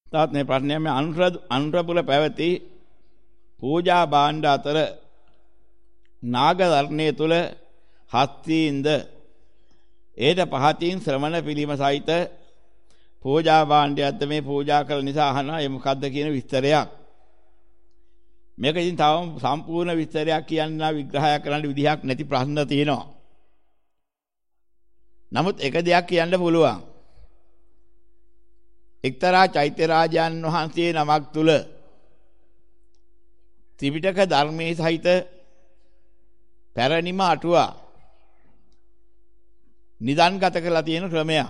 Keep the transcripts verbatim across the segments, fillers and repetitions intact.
තාත් මේ ප්‍රශ්නය මේ අනුරපුර පැවති පූජා භාණ්ඩ අතර නාග ධර්ණයේ තුල හස්තීන්ද ඒට පහතින් ශ්‍රමණ පිළිම සහිත පූජා භාණ්ඩයක්ද මේ පූජා කළ නිසා අහනවා ඒ මොකද්ද කියන විස්තරයක්. මේක ඉතින් තවම සම්පූර්ණ විස්තරයක් කියන්න විග්‍රහයක් කරන්න විදිහක් නැති ප්‍රශ්න තියෙනවා. නමුත් එක දෙයක් කියන්න පුළුවන්. එක්තරා චෛත්‍ය රාජයන් වහන්සේ නමක් තුල ත්‍රිපිටක ධර්මයේ සහිත පැරණිම අටුවා නිදන්ගත කරලා තියෙන ක්‍රමයක්.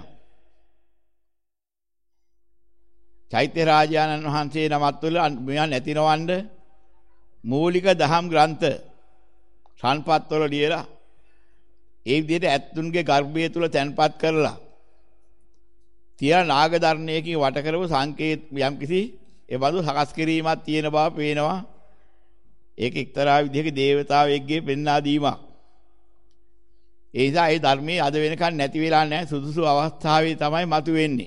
චෛත්‍ය රාජානන් වහන්සේ නමක් තුල මෙයා නැතිනවන්න මූලික දහම් ග්‍රන්ථ සංපත්වල ලියලා ඒ විදිහට ඇත්තුන්ගේ ගර්භය තුල තැන්පත් කරලා තියලා නාග ධර්ණයකින් වට කරපු සංකේත යම්කිසි ඒ බඳු සකස් කිරීමක් තියෙන බව පේනවා. ඒක එක්තරා විදිහක දේවතාවෙක්ගේ පෙන්වා දීමක්. ඒ නිසා ඒ ධර්මයේ අද වෙනකන් නැති වෙලා නැහැ, සුදුසු අවස්ථාවේ තමයි මතුවෙන්නේ.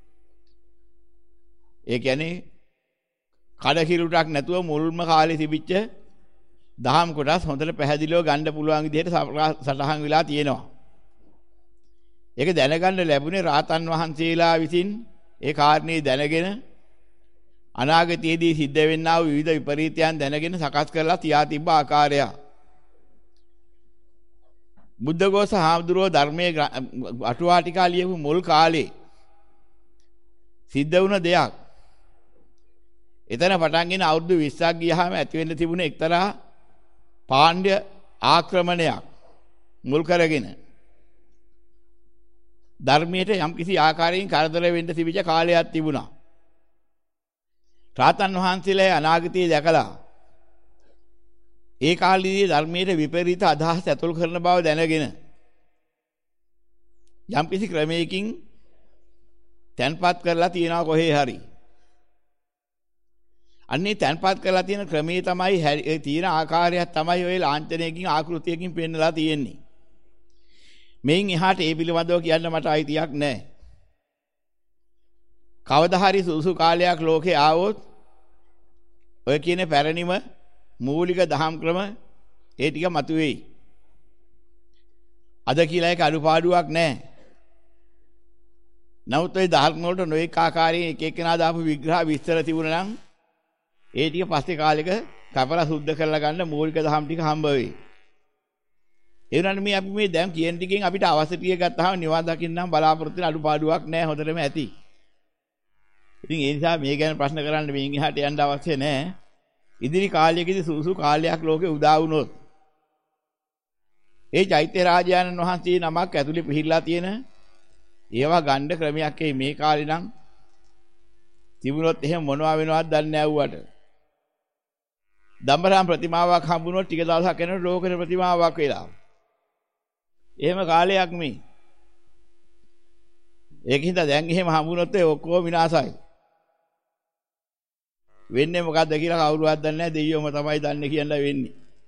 ඒ කියන්නේ කඩකිරුටක් නැතුව මුල්ම කාලේ තිබිච්ච දහම් කොටස් හොඳට පැහැදිලිව ගන්න පුළුවන් විදිහට සටහන් වෙලා තියෙනවා. ඒක දැනගන්න ලැබුණේ රාතන් වහන්සේලා විසින් ඒ කාරණේ දැනගෙන අනාගතයේදී සිද්ධ වෙන්නා වූ විවිධ විපරීතයන් දැනගෙන සකස් කරලා තියා තිබ්බ ආකාරය. බුද්ධඝෝෂ හාමුදුරුවෝ ධර්මයේ අටුවා ටික ලියපු මුල් කාලේ සිද්ධ වුණ දෙයක්. එතන පටන්ගෙන අවුරුදු විස්සක් ගියාම ඇති වෙන්න තිබුණ එක්තරා පාණ්ඩ්‍ය ආක්‍රමණයක් මුල් කරගෙන ධර්මයට යම්කිසි ආකාරයකින් කරදර වෙන්න තිබිච්ච කාලයක් තිබුණා. රාතන් වහන්සේලා අනාගතයේ දැකලා ඒ කාලේදී ධර්මයට විපරීත අදහස් ඇතුල් කරන බව දැනගෙන යම්කිසි ක්‍රමයකින් තැන්පත් කරලා තියනවා කොහේ හරි. අන්නේ තැන්පත් කරලා තියෙන ක්‍රමයේ තමයි ඒ තියෙන ආකාරයක් තමයි ඔය ලාංඡනයකින් ආකෘතියකින් පෙන්නලා තියෙන්නේ. මේන් එහාට ඒ පිළිබඳව කියන්න මට අයිතියක් නැහැ. කවදා හරි සුසු කාලයක් ලෝකේ ආවොත් ඔය කියන පැරණිම මූලික දහම් ක්‍රම ඒ ටික මතුවේයි. අද කියලා එක අනුපාඩුවක් නැහැ. නමුත් ඔය ධර්ම වලට නොඑක ආකාරයෙන් එක එකනා දාපු විග්‍රහ විස්තර තිබුණා නම් ඒ ටික පස්සේ කාලෙක කපලා සුද්ධ කරලා ගන්න මූලික දහම් ටික හම්බ වෙයි. ඒ වුණාට මේ අපි මේ දැන් කියන ටිකෙන් අපිට අවශ්‍ය ටික ගත්තාම නිවන් දකින්නම් බලාපොරොත්තු වෙන අඩුපාඩුවක් නැහැ, හොඳටම ඇති. ඉතින් ඒ නිසා මේ ගැන ප්‍රශ්න කරන්න මේන් එහාට යන්න අවශ්‍ය නැහැ. ඉදිරි කාලයකදී සුසු කාලයක් ලෝකේ උදා වුණොත් ඒ චෛත්‍ය රාජානන් වහන්සේ නමක් ඇතුලේ පිහිල්ලා තියෙන ඒවා ගන්න ක්‍රමයක් ඒ මේ කාලේ නම් තිබුණොත් එහෙම මොනවා වෙනවද දන්නේ නැහැ වුවට. දඹරම් ප්‍රතිමාවක් හම්බුනොත් ටික දවසක් යනකොට ලෝකේ ප්‍රතිමාවක් වෙලා. එහෙම කාලයක් මේ. ඒකින්ද දැන් එහෙම හම්බුනොත් ඒ ඔක්කොම විනාශයි. වෙන්නේ මොකද්ද කියලා කවුරුවත් දන්නේ නැහැ, දෙයියෝම තමයි දන්නේ කියන්න වෙන්නේ.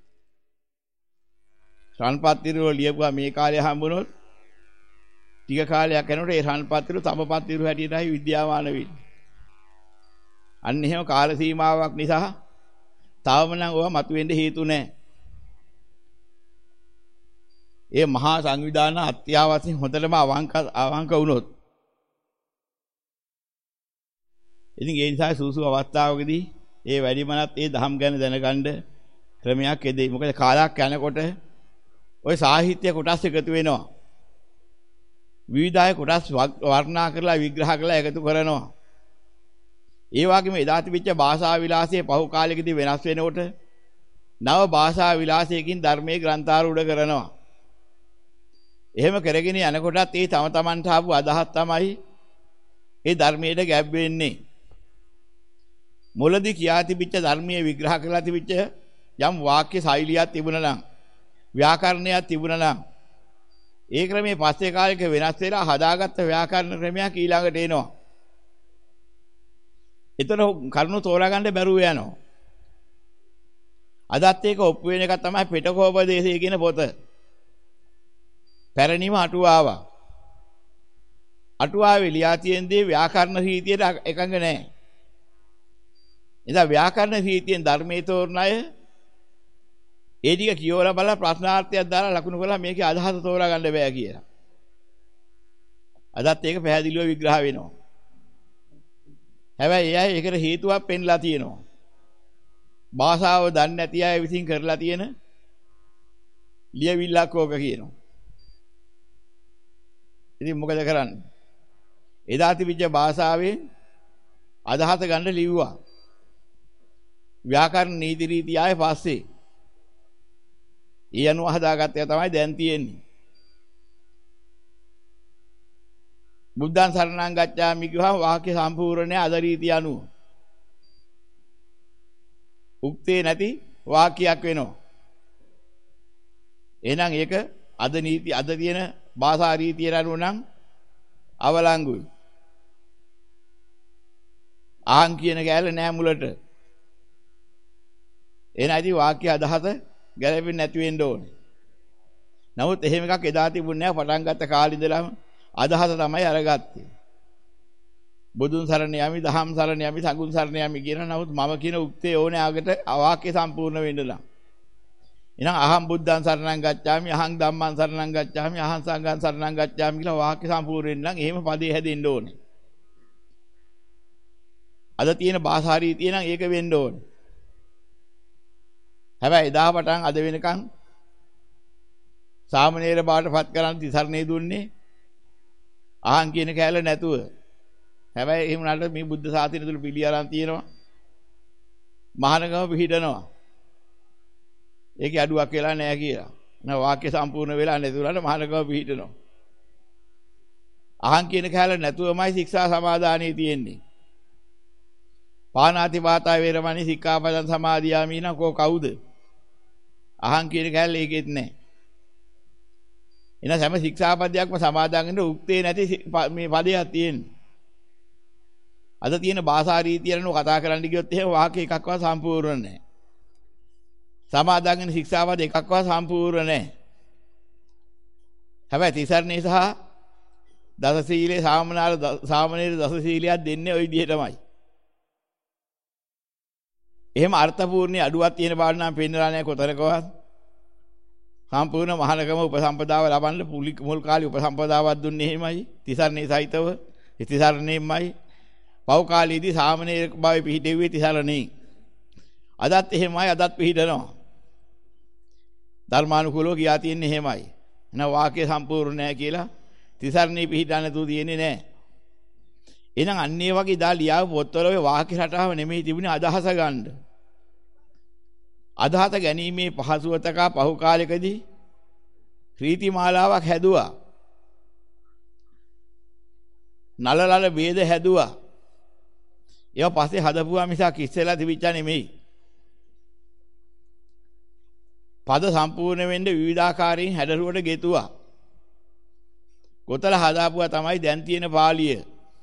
රන්පත්තිරුව ලියපුවා මේ කාලේ හම්බුනොත් ටික කාලයක් යනකොට ඒ රන්පත්තිරුව තමපත්තිරුව හැටියටයි විද්‍යාමාන වෙන්නේ. අන්න එහෙම කාල සීමාවක් නිසා තාවම නම් ඕවා මතුවෙන්න හේතු නැහැ. ඒ මහා සංවිධාන අත්‍යවශ්‍යයෙන් හොඳටම අවංක අවංක වුණොත් ඉතින් ඒ නිසා සූසු අවස්ථාවකදී ඒ වැඩිමනත් ඒ දහම් ගැන දැනගන්න ක්‍රමයක් එදේ. මොකද කාලයක් යනකොට ওই සාහිත්‍ය කොටස් එකතු වෙනවා. විවිධාය කොටස් වර්ණනා කරලා විග්‍රහ කරලා එකතු කරනවා. ඒ වගේම එදා තිබිච්ච භාෂා විලාසයේ පහු කාලෙකදී වෙනස් වෙනකොට නව භාෂා විලාසයකින් ධර්මයේ ග්‍රන්ථාරූඪ කරනවා. එහෙම කරගෙන යනකොටත් ඒ තම තමන්ට ආපු අදහස් තමයි ඒ ධර්මයට ගැබ් වෙන්නේ. මුලදී කියා තිබිච්ච ධර්මයේ විග්‍රහ කරලා තිබිච්ච යම් වාක්‍ය ශෛලියක් තිබුණා නම්, ව්‍යාකරණයක් තිබුණා නම්, ඒ ක්‍රමයේ පස්සේ කාලෙක වෙනස් වෙලා හදාගත්ත ව්‍යාකරණ ක්‍රමයක් ඊළඟට එනවා. එතන කරුණු තෝරා ගන්න බැරුව යනවා. අදත් ඒක ඔප්පු වෙන එක තමයි පිටකෝපදේශය කියන පොත. පැරණිම අටුවාව. අටුවාවේ ලියා තියෙන දේ ව්‍යාකරණ රීතියට එකඟ නැහැ. එදා ව්‍යාකරණ රීතියෙන් ධර්මයේ තෝරන අය ඒ ටික කියවලා බලලා ප්‍රශ්නාර්ථයක් දාලා ලකුණු කරලා මේකේ අදහස තෝරා ගන්න බෑ කියලා. අදත් ඒක පැහැදිලිව විග්‍රහ වෙනවා. හැබැයි එයයි ඒකට හේතුවක් පෙන්ලා තියෙනවා. භාෂාව දන්නේ නැති අය විසින් කරලා තියෙන ලියවිල්ලක් ඕක කියනවා. ඉතින් මොකද කරන්නේ? එදා තිබිච්ච භාෂාවෙන් අදහස ගන්න ලිව්වා. ව්‍යාකරණ නීති රීති ආයේ පස්සේ. ඊ අනුව හදාගත්තේ තමයි දැන් තියෙන්නේ. බුද්ධං සරණං ගච්ඡාමි කියවම වාක්‍ය සම්පූර්ණය අද රීතිය අනුව. උක්තේ නැති වාක්‍යයක් වෙනවා. එහෙනම් ඒක අද නීති අද තියෙන භාෂා රීතියට අනුව නම් අවලංගුයි. ආන් කියන කැලේ නෑ මුලට. එහෙනම් වාක්‍ය අදහස ගැලපෙන්නේ නැති වෙන්න ඕනේ. නමුත් එහෙම එකක් එදා තිබුණේ නෑ. පටන් ගත්ත කාලේ ඉඳලම අදහස තමයි අරගත්තේ. බුදුන් සරණ යමි, දහම් සරණ යමි, සංඝුන් සරණ යමි කියන නමුත් මම කියන උක්තේ ඕනේ ආගට වාක්‍ය සම්පූර්ණ වෙන්න නම්. එහෙනම් අහම් බුද්ධං සරණං ගච්ඡාමි, අහං ධම්මං සරණං ගච්ඡාමි, අහං සංඝං සරණං ගච්ඡාමි කියලා වාක්‍ය සම්පූර්ණ වෙන්න නම් එහෙම පදේ හැදෙන්න ඕනේ. අද තියෙන භාෂා රීතිය නම් ඒක වෙන්න ඕනේ. හැබැයි එදා පටන් අද වෙනකන් සාමණේර බාටපත් කරන් තිසරණේ දුන්නේ අහං කියන කැලේ නැතුව. හැබැයි එහෙම නට මේ බුද්ධ ශාසනය තුල පිළිඅරන් තියෙනවා. මහානගම පිහිටනවා. ඒකේ අඩුවක් වෙලා නැහැ කියලා. නෑ වාක්‍ය සම්පූර්ණ වෙලා නැතුණාට මහානගම පිහිටනවා. අහං කියන කැලේ නැතුවමයි ශික්ෂා සමාදානිය තියෙන්නේ. පානාති වාතා වේරමණී සික්ඛාපදං සමාදියාමි නම් කෝ කවුද? අහං කියන කැලේ ඒකෙත් නැහැ. එන හැම ශික්ෂාපදයක්ම සමාදන් වෙන්න උක්තේ නැති මේ පදයක් තියෙන්නේ. අද තියෙන භාෂා රීතියන කතා කරන්න ගියොත් එහෙම වාක්‍ය එකක්වත් සම්පූර්ණ නැහැ. සමාදන් වෙන ශික්ෂාපද එකක්වත් සම්පූර්ණ නැහැ. හැබැයි තිසරණේ සහ දස සීලේ සාමනාල සාමනීර දස සීලියක් දෙන්නේ ওই විදිහටමයි. එහෙම අර්ථපූර්ණේ අඩුවක් තියෙන බාඩ නම් පෙන්නලා නැහැ කොතරකවත්. සම්පූර්ණ මහානගම උපසම්පදාව ලබන්න මුල් කාලේ උපසම්පදාවක් දුන්නේ එහෙමයි. තිසරණේ සහිතව තිසරණේමයි. පව් කාලේදී සාමනීර භාවයේ පිහිටෙව්වේ තිසරණේ. අදත් එහෙමයි අදත් පිහිටනවා. ධර්මානුකූලව කියා තියෙන්නේ එහෙමයි. එහෙනම් වාක්‍ය සම්පූර්ණ නැහැ කියලා තිසරණේ පිහිටන්න තු තියෙන්නේ නැහැ. එහෙනම් අන්නේ වගේ දා ලියාව පොත්වල ඔය වාක්‍ය රටාව නෙමෙයි තිබුණේ අදහස ගන්න. අදහස ගැනීමේ පහසුව තකා පහු කාලෙකදී රීති මාලාවක් හැදුවා. නලලල ભેද හැදුවා. ඒවා පස්සේ හදපුවා මිසක් ඉස්සෙල්ලා තිබිච්ච නෙමෙයි. පද සම්පූර්ණ වෙන්න විවිධාකාරයෙන් හැඩරුවට ගෙතුවා. ගොතල හදාපුවා තමයි දැන් තියෙන පාළිය.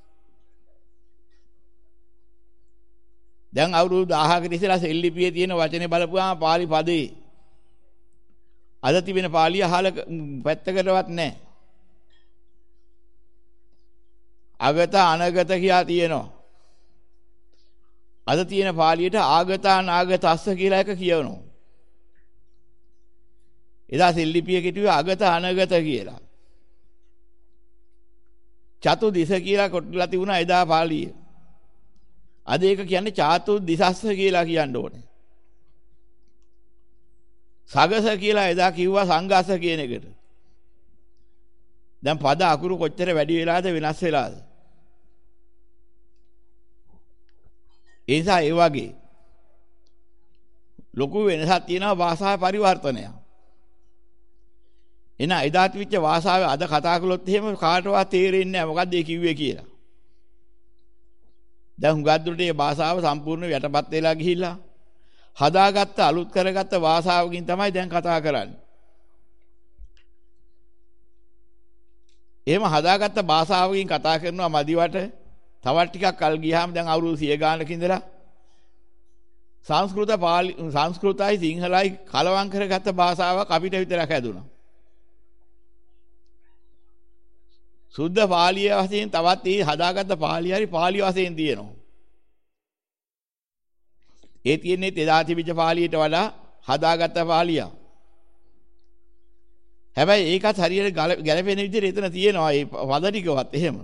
දැන් අවුරුදු දහහකට ඉස්සෙල්ලා සෙල්ලිපියේ තියෙන වචනේ බලපුවාම පාළි පදේ. අද තිබෙන පාළිය අහල පැත්තකටවත් නැහැ. අගත අනගත කියා තියෙනවා. අද තියෙන පාළියට ආගත අනාගතස්ස කියලා එක කියවනවා. එදා සෙල්ලිපිය කිව්වේ අගත අනගත කියලා. චතු දිස කියලා කොටලා තිබුණා එදා පාළිය. අද ඒක කියන්නේ චාතු දිසස්ස කියලා කියන්න ඕනේ. සගස කියලා එදා කිව්වා සංගස කියන එකට. දැන් පද අකුරු කොච්චර වැඩි වෙලාද වෙනස් වෙලාද? ඒ නිසා ඒ වගේ ලොකු වෙනසක් තියෙනවා භාෂාවේ පරිවර්තනය. එන එදා තිබිච්ච භාෂාවේ අද කතා කළොත් එහෙම කාටවත් තේරෙන්නේ නැහැ මොකද්ද ඒ කිව්වේ කියලා. දැන් හුඟක් දුරට මේ භාෂාව සම්පූර්ණ යටපත් වෙලා ගිහිල්ලා හදාගත්ත අලුත් කරගත්ත භාෂාවකින් තමයි දැන් කතා කරන්නේ. එහෙම හදාගත්ත භාෂාවකින් කතා කරනවා මදිවට තවත් ටිකක් කල් ගියාම දැන් අවුරුදු සිය ගානක ඉඳලා සංස්කෘත පාලි සංස්කෘතයි සිංහලයි කලවම් කරගත්ත භාෂාවක් අපිට විතරක් හැදුණා. සුද්ධ පාලිය වශයෙන් තවත් ඒ හදාගත්ත පාලිය හරි පාලිය වශයෙන් තියෙනවා. ඒ තියෙන්නේ එදා තිබිච්ච පාළියට වඩා හදාගත්ත පාළිය. හැබැයි ඒකත් හරියට ගැලපෙන විදිහට එතන තියෙනවා මේ පද ටිකවත් එහෙම.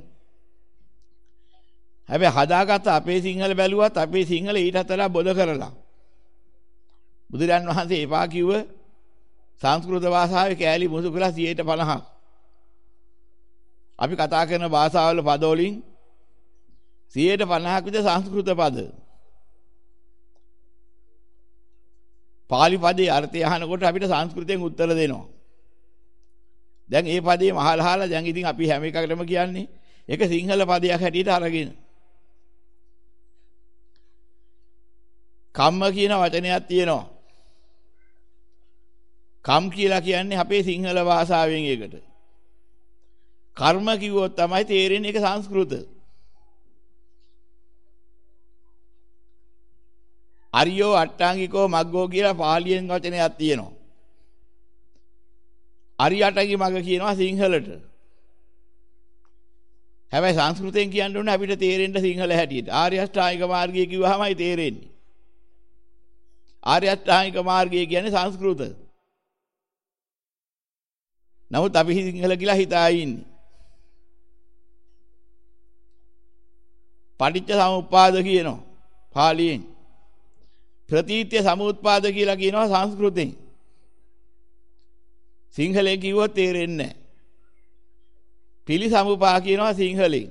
හැබැයි හදාගත්ත අපේ සිංහල බැලුවත් අපේ සිංහල ඊටත් වඩා බොද කරලා. බුදුරන් වහන්සේ එපා කිව්ව සංස්කෘත භාෂාවේ කෑලි මුසු කරලා සියයට පනහක්. අපි කතා කරන භාෂාවල පද වලින් සියයට පනහක් විතර සංස්කෘත පද. පාලි පදේ අර්ථය අහනකොට අපිට සංස්කෘතයෙන් උත්තර දෙනවා. දැන් මේ පදේ මහලහලා දැන් ඉතින් අපි හැම එකකටම කියන්නේ ඒක සිංහල පදයක් හැටියට අරගෙන. කම්ම කියන වචනයක් තියෙනවා. කම් කියලා කියන්නේ අපේ සිංහල භාෂාවෙන් ඒකට. කර්ම කිව්වොත් තමයි තේරෙන්නේ ඒක සංස්කෘත. අරියෝ අට්ටාංගිකෝ මග්ගෝ කියලා පාලියෙන් වචනයක් තියෙනවා. අරියටගේ මග කියනවා සිංහලට. හැබැයි සංස්කෘතයෙන් කියන්න ඕනේ අපිට තේරෙන්න සිංහල හැටියට. ආර්ය අෂ්ටාංගික මාර්ගය කිව්වහමයි තේරෙන්නේ. ආර්ය අෂ්ටාංගික මාර්ගය කියන්නේ සංස්කෘත. නමුත් අපි සිංහල කියලා හිතා ඉන්නේ. පටිච්ච සමුප්පාද කියනවා පාලියෙන්. ප්‍රතිත්‍ය සමුත්පාද කියලා කියනවා සංස්කෘතෙන්. සිංහලෙන් කිව්වොත් තේරෙන්නේ නැහැ. පිළිසමුපා කියනවා සිංහලෙන්.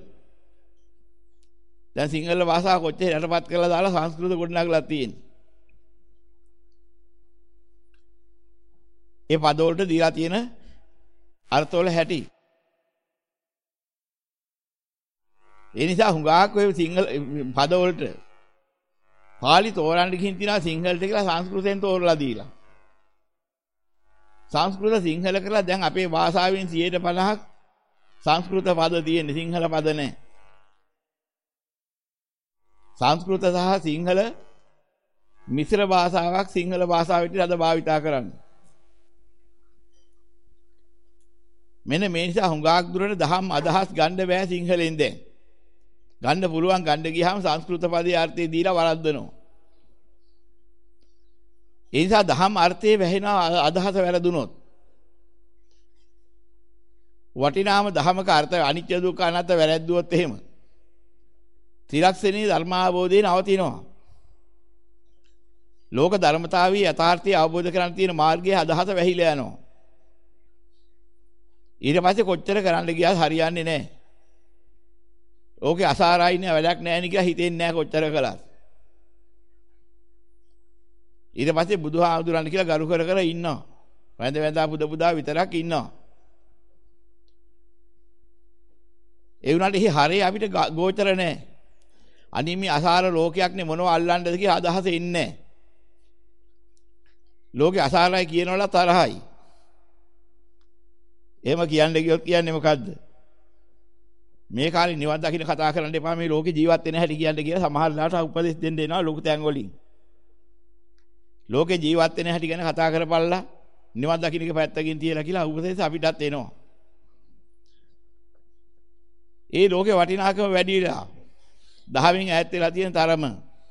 දැන් සිංහල භාෂාව කොච්චර යටපත් කරලා දාලා සංස්කෘත ගොඩනගලා තියෙන්නේ. ඒ පද වලට දීලා තියෙන අර්ථවල හැටි. ඒ නිසා හුඟක් ඔය සිංහල පද වලට පාලි තෝරන්න ගිහින් තියනවා සිංහලට කියලා සංස්කෘතෙන් තෝරලා දීලා. සංස්කෘත සිංහල කරලා දැන් අපේ භාෂාවෙන් සියයට පනහක් සංස්කෘත පද තියෙන්නේ සිංහල පද නැහැ. සංස්කෘත සහ සිංහල මිශ්‍ර භාෂාවක් සිංහල භාෂාවට අද භාවිතා කරන්නේ. මෙන්න මේ නිසා හුඟක් දුරට දහම් අදහස් ගන්න බෑ සිංහලෙන් දැන්. ගන්න පුළුවන් ගන්න ගියාම සංස්කෘත පදේ අර්ථය දීලා වරද්දනවා. ඒ නිසා දහම් අර්ථයේ වැහෙන අදහස වැරදුනොත් වටිනාම දහමක අර්ථ අනිත්‍ය දුක්ඛ අනාත්ම වැරද්දුවොත් එහෙම ත්‍රිලක්ෂණී ධර්මාවබෝධය නවතිනවා. ලෝක ධර්මතාවී යථාර්ථය අවබෝධ කරගන්න තියෙන මාර්ගයේ අදහස වැහිලා යනවා. ඊට පස්සේ කොච්චර කරන්න ගියත් හරියන්නේ නැහැ. ඕකේ අසාරයි නේ වැඩක් නැහැ නේ කියලා හිතෙන්නේ නැහැ කොච්චර කළත්. ඊට පස්සේ බුදුහාමුදුරන් කියලා ගරු කර කර ඉන්නවා. වැඳ වැඳා පුද පුදා විතරක් ඉන්නවා. ඒ වුණාට එහි හරේ අපිට ගෝචර නැහැ. අනිත් මේ අසාර ලෝකයක් නේ මොනව අල්ලන්නද කියලා අදහස එන්නේ නැහැ. ලෝකේ අසාරයි කියනවල තරහයි. එහෙම කියන්නේ කිව්වොත් කියන්නේ මොකද්ද? මේ කාලේ නිවන් දකින්න කතා කරන්න එපා මේ ලෝකේ ජීවත් වෙන හැටි කියන්න කියලා සමහර ලාට උපදෙස් දෙන්න එනවා ලොකු තැන් වලින්. ලෝකේ ජීවත් වෙන හැටි ගැන කතා කරපළා නිවන් දකින්න එක පැත්තකින් තියලා කියලා උපදෙස් අපිටත් එනවා. ඒ ලෝකේ වටිනාකම වැඩිලා දහමින් ඈත් වෙලා තියෙන තරම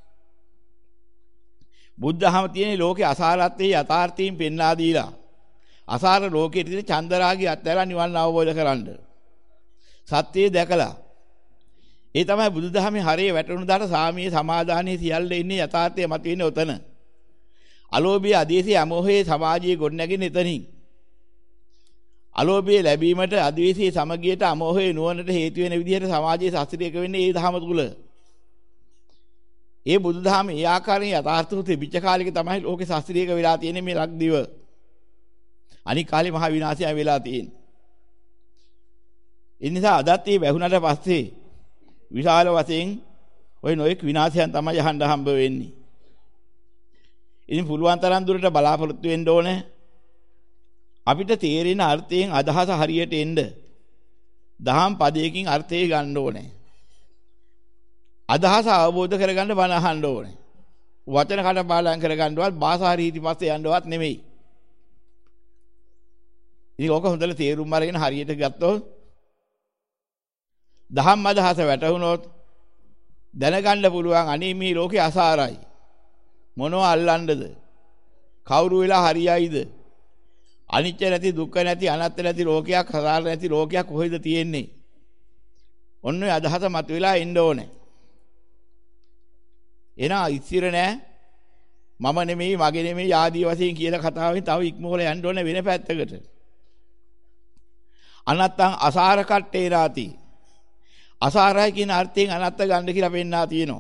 බුද්ධහම තියෙන ලෝකේ අසාරත්වයේ යථාර්ථයෙන් පෙන්වා දීලා අසාර ලෝකයේ තියෙන චන්දරාගය අත්හැරලා නිවන් අවබෝධ කරගන්න. සත්‍යය දැකලා ඒ තමයි බුදුදහමේ හරිය වැටුණු දාට සාමයේ සමාදානයේ සියල්ල ඉන්නේ යථාර්ථය මත වෙන්නේ උතන. අලෝභය අධේශය අමෝහයේ සමාජයේ ගොඩනැගෙන එතනින්. අලෝභය ලැබීමට අධේශයේ සමගියට අමෝහයේ නුවණට හේතු වෙන විදිහට සමාජයේ ශාස්ත්‍රීයක වෙන්නේ ඒ ධහම තුල. ඒ බුදුදහම ඒ ආකාරයෙන් යථාර්ථව තිබිච්ච කාලෙක තමයි ලෝකේ ශාස්ත්‍රීයක වෙලා තියෙන්නේ මේ ලක්දිව. අනික් කාලේ මහා විනාශය වෙලා තියෙන්නේ. ඒ නිසා අදත් මේ වැහුණට පස්සේ විශාල වශයෙන් ওই නොඑක් විනාශයන් තමයි අහන්න හම්බ වෙන්නේ. ඉතින් පුළුවන් තරම් දුරට බලාපොරොත්තු වෙන්න ඕනේ. අපිට තේරෙන අර්ථයෙන් අදහස හරියට එන්න දහම් පදයකින් අර්ථය ගන්න ඕනේ. අදහස අවබෝධ කරගන්න බණ අහන්න ඕනේ. වචන කටපාඩම් කරගන්නවත් භාෂා රීති පස්සේ යන්නවත් නෙමෙයි. ඉතින් ඕක හොඳට තේරුම් අරගෙන හරියට ගත්තොත් දහම් අදහස වැටහුනොත් දැනගන්න පුළුවන් අනේ මේ ලෝකේ අසාරයි. මොනව අල්ලන්නද? කවුරු වෙලා හරියයිද? අනිත්‍ය නැති දුක්ඛ නැති අනාත්ම නැති ලෝකයක් හදාර නැති ලෝකයක් කොහෙද තියෙන්නේ? ඔන්න ඔය අදහස මතුවලා එන්න ඕනේ. එනා ඉස්සිර නෑ. මම නෙමෙයි මගේ නෙමෙයි ආදී වශයෙන් කියලා කතාවෙන් තව ඉක්මවල යන්න ඕනේ වෙන පැත්තකට. අනත්තං අසාර කට්ටේ රාති. අසාරයි කියන අර්ථයෙන් අනත්ත ගන්න කියලා පෙන්නනා තියෙනවා.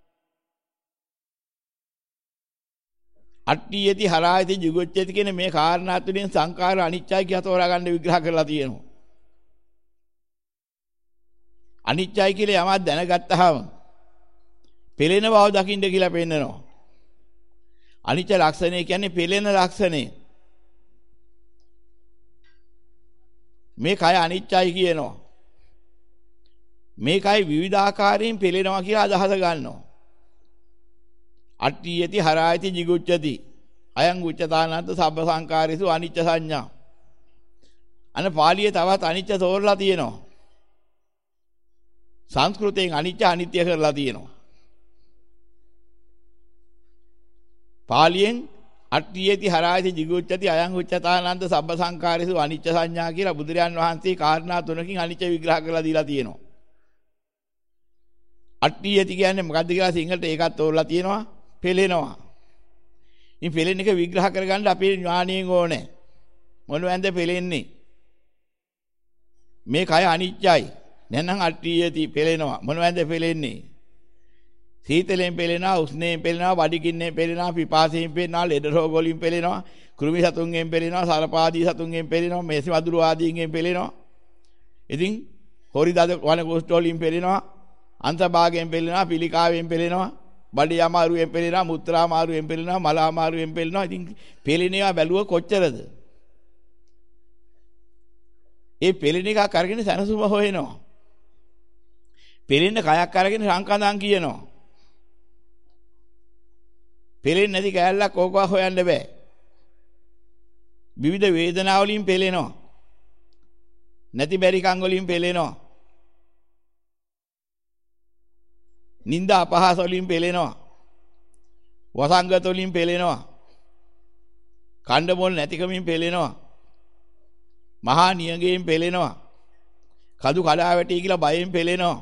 අට්ඨියති හරායති ජුගොච්චති කියන මේ කාරණා තුලින් සංඛාර අනිත්‍යයි කියලා තෝරා ගන්න විග්‍රහ කරලා තියෙනවා. අනිත්‍යයි කියලා යමක් දැනගත්තාම පෙළෙන බව දකින්න කියලා පෙන්නනවා. අනිත්‍ය ලක්ෂණය කියන්නේ පෙළෙන ලක්ෂණය. මේ කය අනිත්‍යයි කියනවා. මේ කය විවිධාකාරයෙන් පෙළෙනවා කියලා අදහස ගන්නවා. අට්ඨියති හරායති jigucchati අයං උච්චතානන්ත සබ්බ සංකාරේසු අනිච්ච සංඥා. අන පාළියේ තවත් අනිච්ච තෝරලා තියෙනවා. සංස්කෘතයෙන් අනිච්ච අනිත්‍ය කරලා තියෙනවා. පාළියෙන් අට්ඨියති හරායති jigucchati අයං උච්චතානන්ත සබ්බ සංකාරේසු අනිච්ච සංඥා කියලා බුදුරයන් වහන්සේ කාරණා තුනකින් අනිච්ච විග්‍රහ කරලා දීලා තියෙනවා. අට්ඨියති කියන්නේ මොකද්ද කියලා සිංහලට ඒකත් තෝරලා තියෙනවා. පෙළෙනවා. ඉතින් පෙළෙන එක විග්‍රහ කරගන්න අපේ ඥාණයෙන් ඕනේ. මොනවැන්ද පෙළෙන්නේ? මේ කය අනිත්‍යයි. නැත්නම් අට්ඨියති පෙළෙනවා. මොනවැන්ද පෙළෙන්නේ? සීතලෙන් පෙළෙනවා, උෂ්ණයෙන් පෙළෙනවා, බඩගින්නෙන් පෙළෙනවා, පිපාසයෙන් පෙළෙනවා, ලෙඩ රෝග වලින් පෙළෙනවා, කෘමි සතුන්ගෙන් පෙළෙනවා, සර්පාදී සතුන්ගෙන් පෙළෙනවා, මේසි වදුරු ආදීන්ගෙන් පෙළෙනවා. ඉතින් හොරිදද වන කුෂ්ඨ වලින් පෙළෙනවා, අන්තභාගයෙන් පෙළෙනවා, පිළිකාවෙන් පෙළෙනවා, බඩේ අමාරුවෙන් පෙළෙනවා, මුත්‍රා අමාරුවෙන් පෙළෙනවා, මල අමාරුවෙන් පෙළෙනවා. ඉතින් පෙළෙනවා බැලුව කොච්චරද? ඒ පෙළෙන එකක් අරගෙන සනසුම හොයනවා. පෙළෙන කයක් අරගෙන සංකඳන් කියනවා. පෙළෙන්නේ නැති කැලලක් ඕකවා හොයන්න බෑ. විවිධ වේදනා වලින් පෙළෙනවා. නැති බැරි කන් වලින් පෙළෙනවා. නිന്ദා අපහාස වලින් පෙළෙනවා. වසංගත වලින් පෙළෙනවා. කණ්ඩ මොල් නැතිකමින් පෙළෙනවා. මහා නියඟයෙන් පෙළෙනවා. කදු කඩා වැටී කියලා බයෙන් පෙළෙනවා.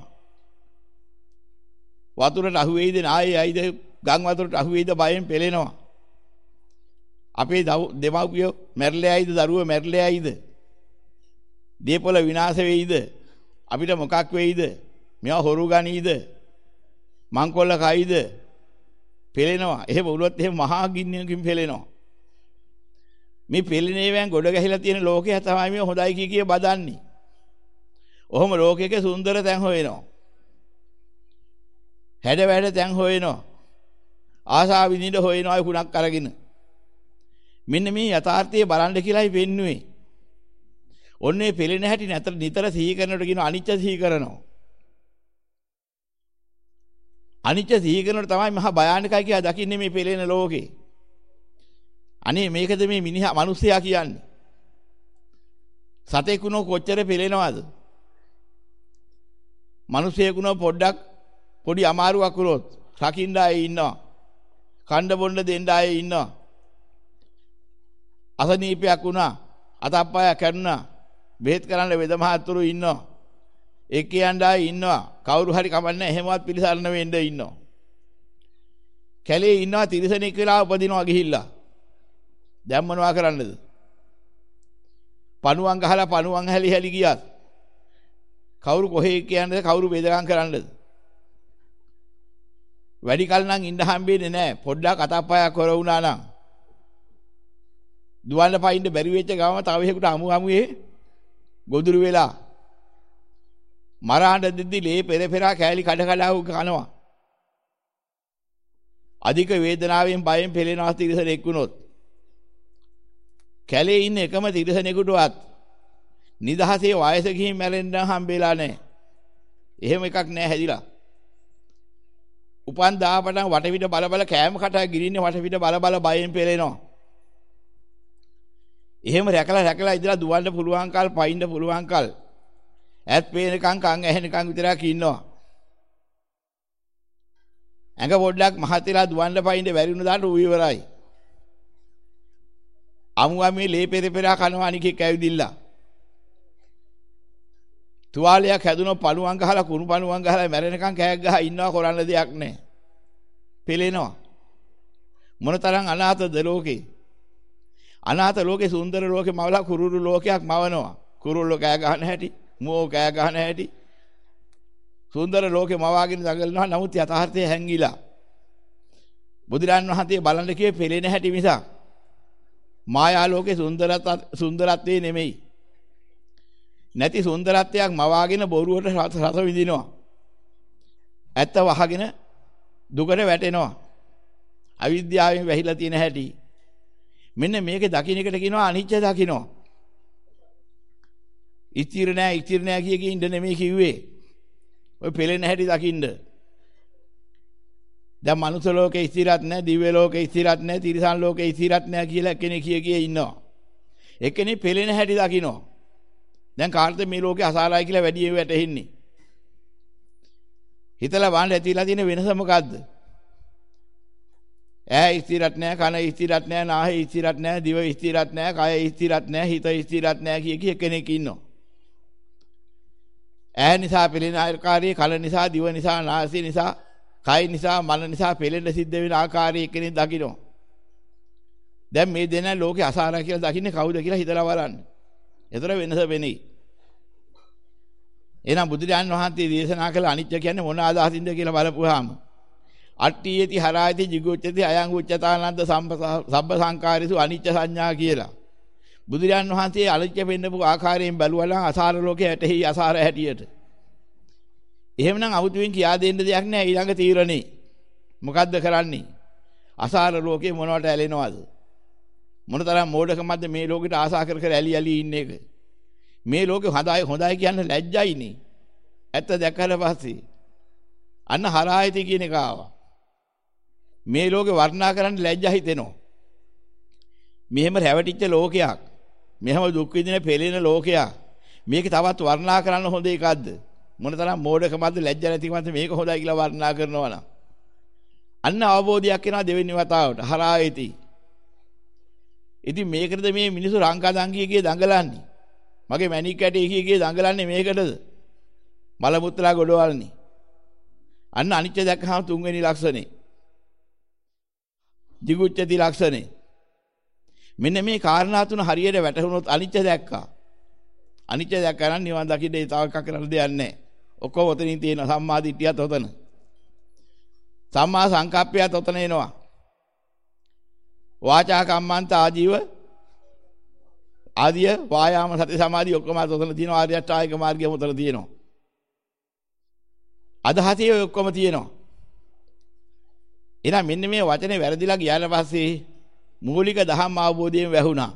වතුරට අහු වෙයිද නායේ ඇයිද ගම් වතුරට අහු වෙයිද බයෙන් පෙළෙනවා. අපේ දෙමව්පියෝ මැරිලා ඇයිද දරුවෝ මැරිලා ඇයිද? දීපොළ විනාශ වෙයිද? අපිට මොකක් වෙයිද? මේවා හොරු ගනීද? මංකොල්ල කයිද? පෙළෙනවා. එහෙම වුණොත් එහෙම මහා ගින්නකින් පෙළෙනවා. මේ පෙළෙනේවෙන් ගොඩ ගැහිලා තියෙන ලෝකය තමයි මේ හොඳයි කිය කිය බදන්නේ. ඔහොම ලෝකයක සුන්දර තැන් හොයනවා. හැඩ වැඩ තැන් හොයනවා. ආශා විඳින්න හොයනවා කුණක් අරගෙන. මෙන්න මේ යථාර්ථය බලන්න කියලායි වෙන්නේ. ඔන්නේ පෙළෙන හැටි නැතර නිතර සිහි කරනකොට කියන අනිච්ච සිහි කරනවා. අනිච්ච සිහි කරනකොට තමයි මහා භයානකයි කියලා දකින්නේ මේ පෙළෙන ලෝකේ. අනේ මේකද මේ මිනිහා මිනිස්සයා කියන්නේ. සතෙකුණෝ කොච්චර පෙළෙනවද? මිනිසෙකුණෝ පොඩ්ඩක් පොඩි අමාරුවක් වුණොත් රකින්න අය ඉන්නවා. කණ්ඩ බොණ්ඩ දෙන්න අය ඉන්නවා. අසනීපයක් වුණා, අතප්පය කැඩුණා, බෙහෙත් කරන්න වෙද මහත්තුරු ඉන්නවා. ඒ කියන්නේ අය ඉන්නවා. කවුරු හරි කමන්නේ එහෙමවත් පිළිසරණ වෙන්න ඉන්නවා. කැලේ ඉන්නවා තිරිසනෙක් වෙලා උපදිනවා ගිහිල්ලා. දැන් මොනවා කරන්නද? පණුවන් ගහලා පණුවන් හැලි හැලි ගියත් කවුරු කොහේ කියන්නද? කවුරු බෙදගම් කරන්නද? වැඩි කල නම් ඉන්න හම්බෙන්නේ නැහැ. පොඩ්ඩක් අතප්පයක් කර වුණා නම් දුවන්න පයින්න බැරි වෙච්ච ගම තව එකෙකුට අමු අමුයේ ගොදුරු වෙලා මරාඬ දෙද්දි ලේ පෙර පෙරා කෑලි කඩ කඩ කනවා. අධික වේදනාවෙන් බයෙන් පෙළෙනවා තිරසනෙක් වුණොත්. කැලේ ඉන්න එකම තිරසනෙකුටවත් නිදහසේ වයස ගිහින් මැරෙන්න හම්බෙලා නැහැ. එහෙම එකක් නැහැ හැදිලා. උපන් දාපටන් වටවිට බල බල කෑම කටා ගිරින්නේ වටවිට බල බල බයෙන් පෙළෙනවා. එහෙම රැකලා රැකලා ඉඳලා දුවන්න පුළුවන් කල් පයින්න පුළුවන් කල් ඇත් පේනකම් කන් ඇහෙනකම් විතරක් ඉන්නවා. ඇඟ පොඩ්ඩක් මහතෙලා දුවන්න පයින්ද බැරි වුණ දාට ඌ ඉවරයි. අමුවා මේ ලේ පෙර පෙරා කනවා අනිකෙක් ඇවිදිලා. තුවාලයක් හැදුනොත් පණුවන් ගහලා කුණු පණුවන් ගහලා මැරෙනකන් කෑග් ගහ ඉන්නවා කරන්න දෙයක් නැහැ. පෙලෙනවා. මොනතරම් අනාථද ලෝකේ. අනාථ ලෝකේ සුන්දර ලෝකේ මවලා කුරුළු ලෝකයක් මවනවා. කුරුල්ලෝ කෑ ගහන හැටි, මෝ කෑ ගහන හැටි. සුන්දර ලෝකේ මවාගෙන දඟලනවා. නමුත් යථාර්ථයේ හැංගිලා. බුදුරන් වහන්සේ බලන්න කියේ පෙලෙන හැටි මිසක් මායා ලෝකේ සුන්දරත් සුන්දරත්වේ නෙමෙයි. නැති සුන්දරත්වයක් මවාගෙන බොරුවට රස විඳිනවා. ඇත්ත වහගෙන දුකට වැටෙනවා. අවිද්‍යාවෙන් වැහිලා තියෙන හැටි. මෙන්න මේකේ දකින්න එකට කියනවා අනිත්‍ය දකින්නවා. ඉතිර නෑ ඉතිර නෑ කිය කී ඉන්න නෙමෙයි කිව්වේ. ඔය පෙලෙන හැටි දකින්න. දැන් මනුස්ස ලෝකේ ඉතිරත් නෑ, දිව්‍ය ලෝකේ ඉතිරත් නෑ, තිරිසන් ලෝකේ ඉතිරත් නෑ කියලා කෙනෙක් කිය කිය ඉන්නවා. එක්කෙනෙක් පෙලෙන හැටි දකින්නවා. දැන් කාටද මේ ලෝකේ අසාරයි කියලා වැඩි ඒව වැටෙන්නේ? හිතලා බලන්න ඇතිලා තියෙන වෙනස මොකද්ද? ඈ ඉස්තිරත් නෑ, කන ඉස්තිරත් නෑ, නාහය ඉස්තිරත් නෑ, දිව ඉස්තිරත් නෑ, කය ඉස්තිරත් නෑ, හිත ඉස්තිරත් නෑ කිය කී කෙනෙක් ඉන්නවා. ඈ නිසා පෙළෙන ආකාරයේ, කල නිසා, දිව නිසා, නාසය නිසා, කය නිසා, මන නිසා පෙළෙන්න සිද්ධ වෙන ආකාරයේ කෙනෙක් දකින්න. දැන් මේ දෙන ලෝකේ අසාරයි කියලා දකින්නේ කවුද කියලා හිතලා බලන්න. ඒතර වෙනස වෙන්නේ. එහෙනම් බුදුරජාණන් වහන්සේ දේශනා කළ අනිත්‍ය කියන්නේ මොන අදහසින්ද කියලා බලපුවාම අට්ඨියති හරායති jigucchati අයං උච්චතානන්ද සබ්බ සංකාරිසු අනිච්ච සංඥා කියලා. බුදුරජාණන් වහන්සේ අනිත්‍ය පෙන්නපු ආකාරයෙන් බැලුවා නම් අසාර ලෝකේ ඇටෙහි අසාර හැටියට. එහෙමනම් අමුතුවෙන් කියා දෙන්න දෙයක් නැහැ ඊළඟ තීරණේ. මොකද්ද කරන්නේ? අසාර ලෝකේ මොනවට ඇලෙනවද? මොනතරම් මෝඩකමක්ද මේ ලෝකෙට ආසා කර කර ඇලි ඇලි ඉන්න එක. මේ ලෝකෙ හොඳයි හොඳයි කියන්නේ ලැජ්ජයිනේ. ඇත්ත දැකලා පස්සේ අන්න හරායති කියන එක ආවා. මේ ලෝකෙ වර්ණනා කරන්න ලැජ්ජා හිතෙනවා. මෙහෙම රැවටිච්ච ලෝකයක්. මෙහෙම දුක් විඳින පෙළෙන ලෝකයක්. මේක තවත් වර්ණනා කරන්න හොඳ එකක්ද? මොනතරම් මෝඩකමක්ද ලැජ්ජා නැතිකමක්ද මේක හොඳයි කියලා වර්ණනා කරනවා නම්. අන්න අවබෝධයක් එනවා දෙවෙනි වතාවට. හරායති. ඉතින් මේකටද මේ මිනිස්සු රංකදංගිය කිය දඟලන්නේ. මගේ මැණික් කැටේ කිය කිය දඟලන්නේ මේකටද? මල මුත්‍රා ගොඩවල්නේ. අන්න අනිත්‍ය දැක්කහම තුන්වෙනි ලක්ෂණේ. jigucchati ලක්ෂණේ. මෙන්න මේ කාරණා තුන හරියට වැටහුනොත් අනිත්‍ය දැක්කා. අනිත්‍ය දැක්කා නම් නිවන් දකින්න ඒ තව එකක් කරන්න දෙයක් නැහැ. ඔක්කොම ඔතනින් තියෙන සම්මා දිට්ඨියත් ඔතන. සම්මා සංකප්පයත් ඔතන එනවා. වාචා කම්මන්ත ආජීව ආදිය වායාම සති සමාධි ඔක්කොම ඔතන තියෙනවා. ආර්ය අෂ්ටාංගික මාර්ගයම ඔතන තියෙනවා. අදහසේ ඔය ඔක්කොම තියෙනවා. එහෙනම් මෙන්න මේ වචනේ වැරදිලා ගියාට පස්සේ මූලික දහම් අවබෝධයෙන් වැහුණා.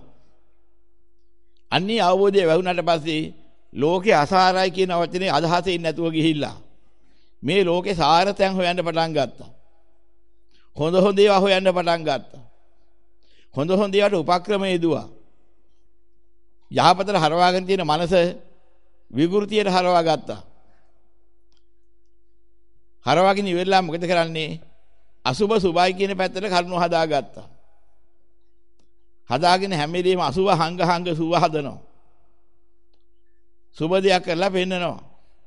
අන්නේ අවබෝධය වැහුණාට පස්සේ ලෝකේ අසාරයි කියන වචනේ අදහසෙන් නැතුව ගිහිල්ලා මේ ලෝකේ සාරතයන් හොයන්න පටන් ගත්තා. හොඳ හොඳ ඒවා හොයන්න පටන් ගත්තා. හොඳ හොඳ ඒවාට උපක්‍රම යෙදුවා. යහපතට හරවාගෙන තියෙන මනස විකෘතියට හරවා ගත්තා. හරවාගෙන ඉවරලා මොකද කරන්නේ? අසුබ සුබයි කියන පැත්තට කරුණු හදාගත්තා. හදාගෙන හැම වෙලේම අසුබ හංග හංග සුව හදනවා. සුබ දෙයක් කරලා පෙන්නනවා.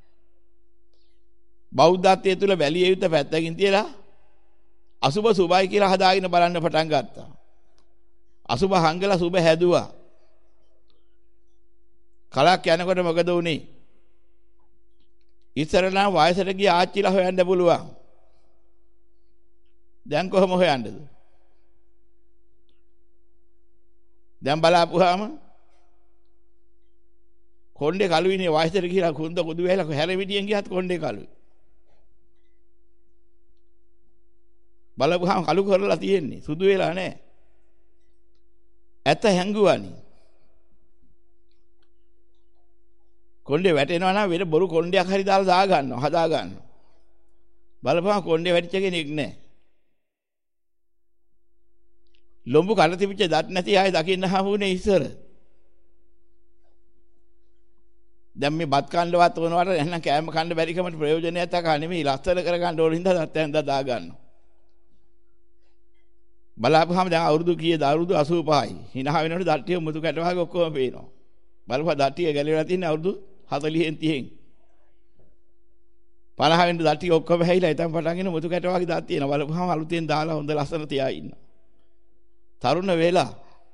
බෞද්ධත්වයේ තුල වැලිය යුතු පැත්තකින් තියලා අසුබ සුබයි කියලා හදාගෙන බලන්න පටන් ගත්තා. අසුබ හංගලා සුබ හැදුවා. කලක් යනකොට මොකද වුනේ? ඉස්සරලා වයසට ගිය ආච්චිලා හොයන්න පුළුවන්. දැන් කොහොම හොයන්නද? දැන් බලාපුවාම කොණ්ඩේ කළුයිනේ වයසට ගිහලා කුඳ කුදු වෙලා හැරවිටියෙන් ගියත් කොණ්ඩේ කළුයි. බලපුවාම කළු කරලා තියෙන්නේ සුදු වෙලා නැහැ. ඇත්ත හැංගුවානි. කොණ්ඩේ වැටෙනවා නම් වෙන බොරු කොණ්ඩයක් හරි දාලා දා ගන්නවා හදා ගන්නවා. බලපුවාම කොණ්ඩේ වැටිච්ච කෙනෙක් නැහැ. ලොම්බු කන තිබිච්ච දත් නැති අය දකින්න හමුනේ ඉස්සර. දැන් මේ බත් කන්නවත් වුණාට එහෙනම් කෑම කන්න බැරි කමට ප්‍රයෝජනයක් තක නෙමෙයි ලස්සන කරගන්න ඕන හින්දා දත් ඇඳ දා ගන්නවා. බලාපුවාම දැන් අවුරුදු කීයද? අවුරුදු අසූ පහයි. hina වෙනකොට දට්ටිය මුතු කැට වගේ ඔක්කොම පේනවා. බලපුවා දට්ටිය ගැලවිලා තියෙන අවුරුදු හතළිහෙන් තිහෙන්. පනහ වෙනි දට්ටිය ඔක්කොම හැයිලා ඉතින් පටන්ගෙන මුතු කැට වගේ දාත් තියෙනවා. බලපුවාම අලුතෙන් දාලා හොඳ ලස්සන තියා ඉන්නවා. තරුණ වේලා.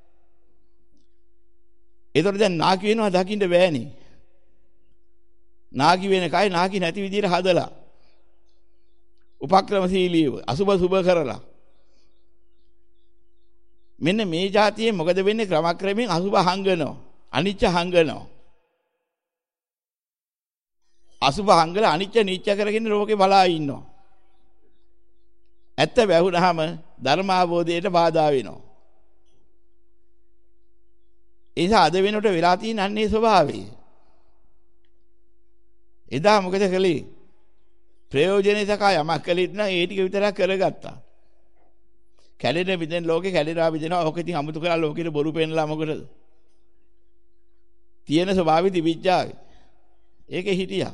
ඒතර දැන් නාකි වෙනවා දකින්න බෑනේ. නාකි වෙන කයි නාකි නැති විදිහට හදලා. උපක්‍රමශීලීව අසුබ සුබ කරලා. මෙන්න මේ જાතියේ මොකද වෙන්නේ? ක්‍රමක්‍රමයෙන් අසුබ හංගනවා. අනිච්ච හංගනවා. අසුබ හංගලා අනිච්ච නිච්ච කරගෙන ලෝකේ බලා ඉන්නවා. ඇත්ත වැහුනහම ධර්ම අවබෝධයට බාධා වෙනවා. ඒ නිසා අද වෙනකොට වෙලා තියෙන අන්නේ ස්වභාවය. එදා මොකද කළේ? ප්‍රයෝජනෙටකා යමක් කළෙත් නම් ඒ ටික විතරක් කරගත්තා. කැඩෙන බිඳෙන ලෝකේ කැඩෙනවා බිඳෙනවා. ඕක ඉතින් අමුතු කරලා ලෝකෙට බොරු පෙන්නලා මොකටද? තියෙන ස්වභාවය තිබිච්චාවේ. ඒකේ හිටියා.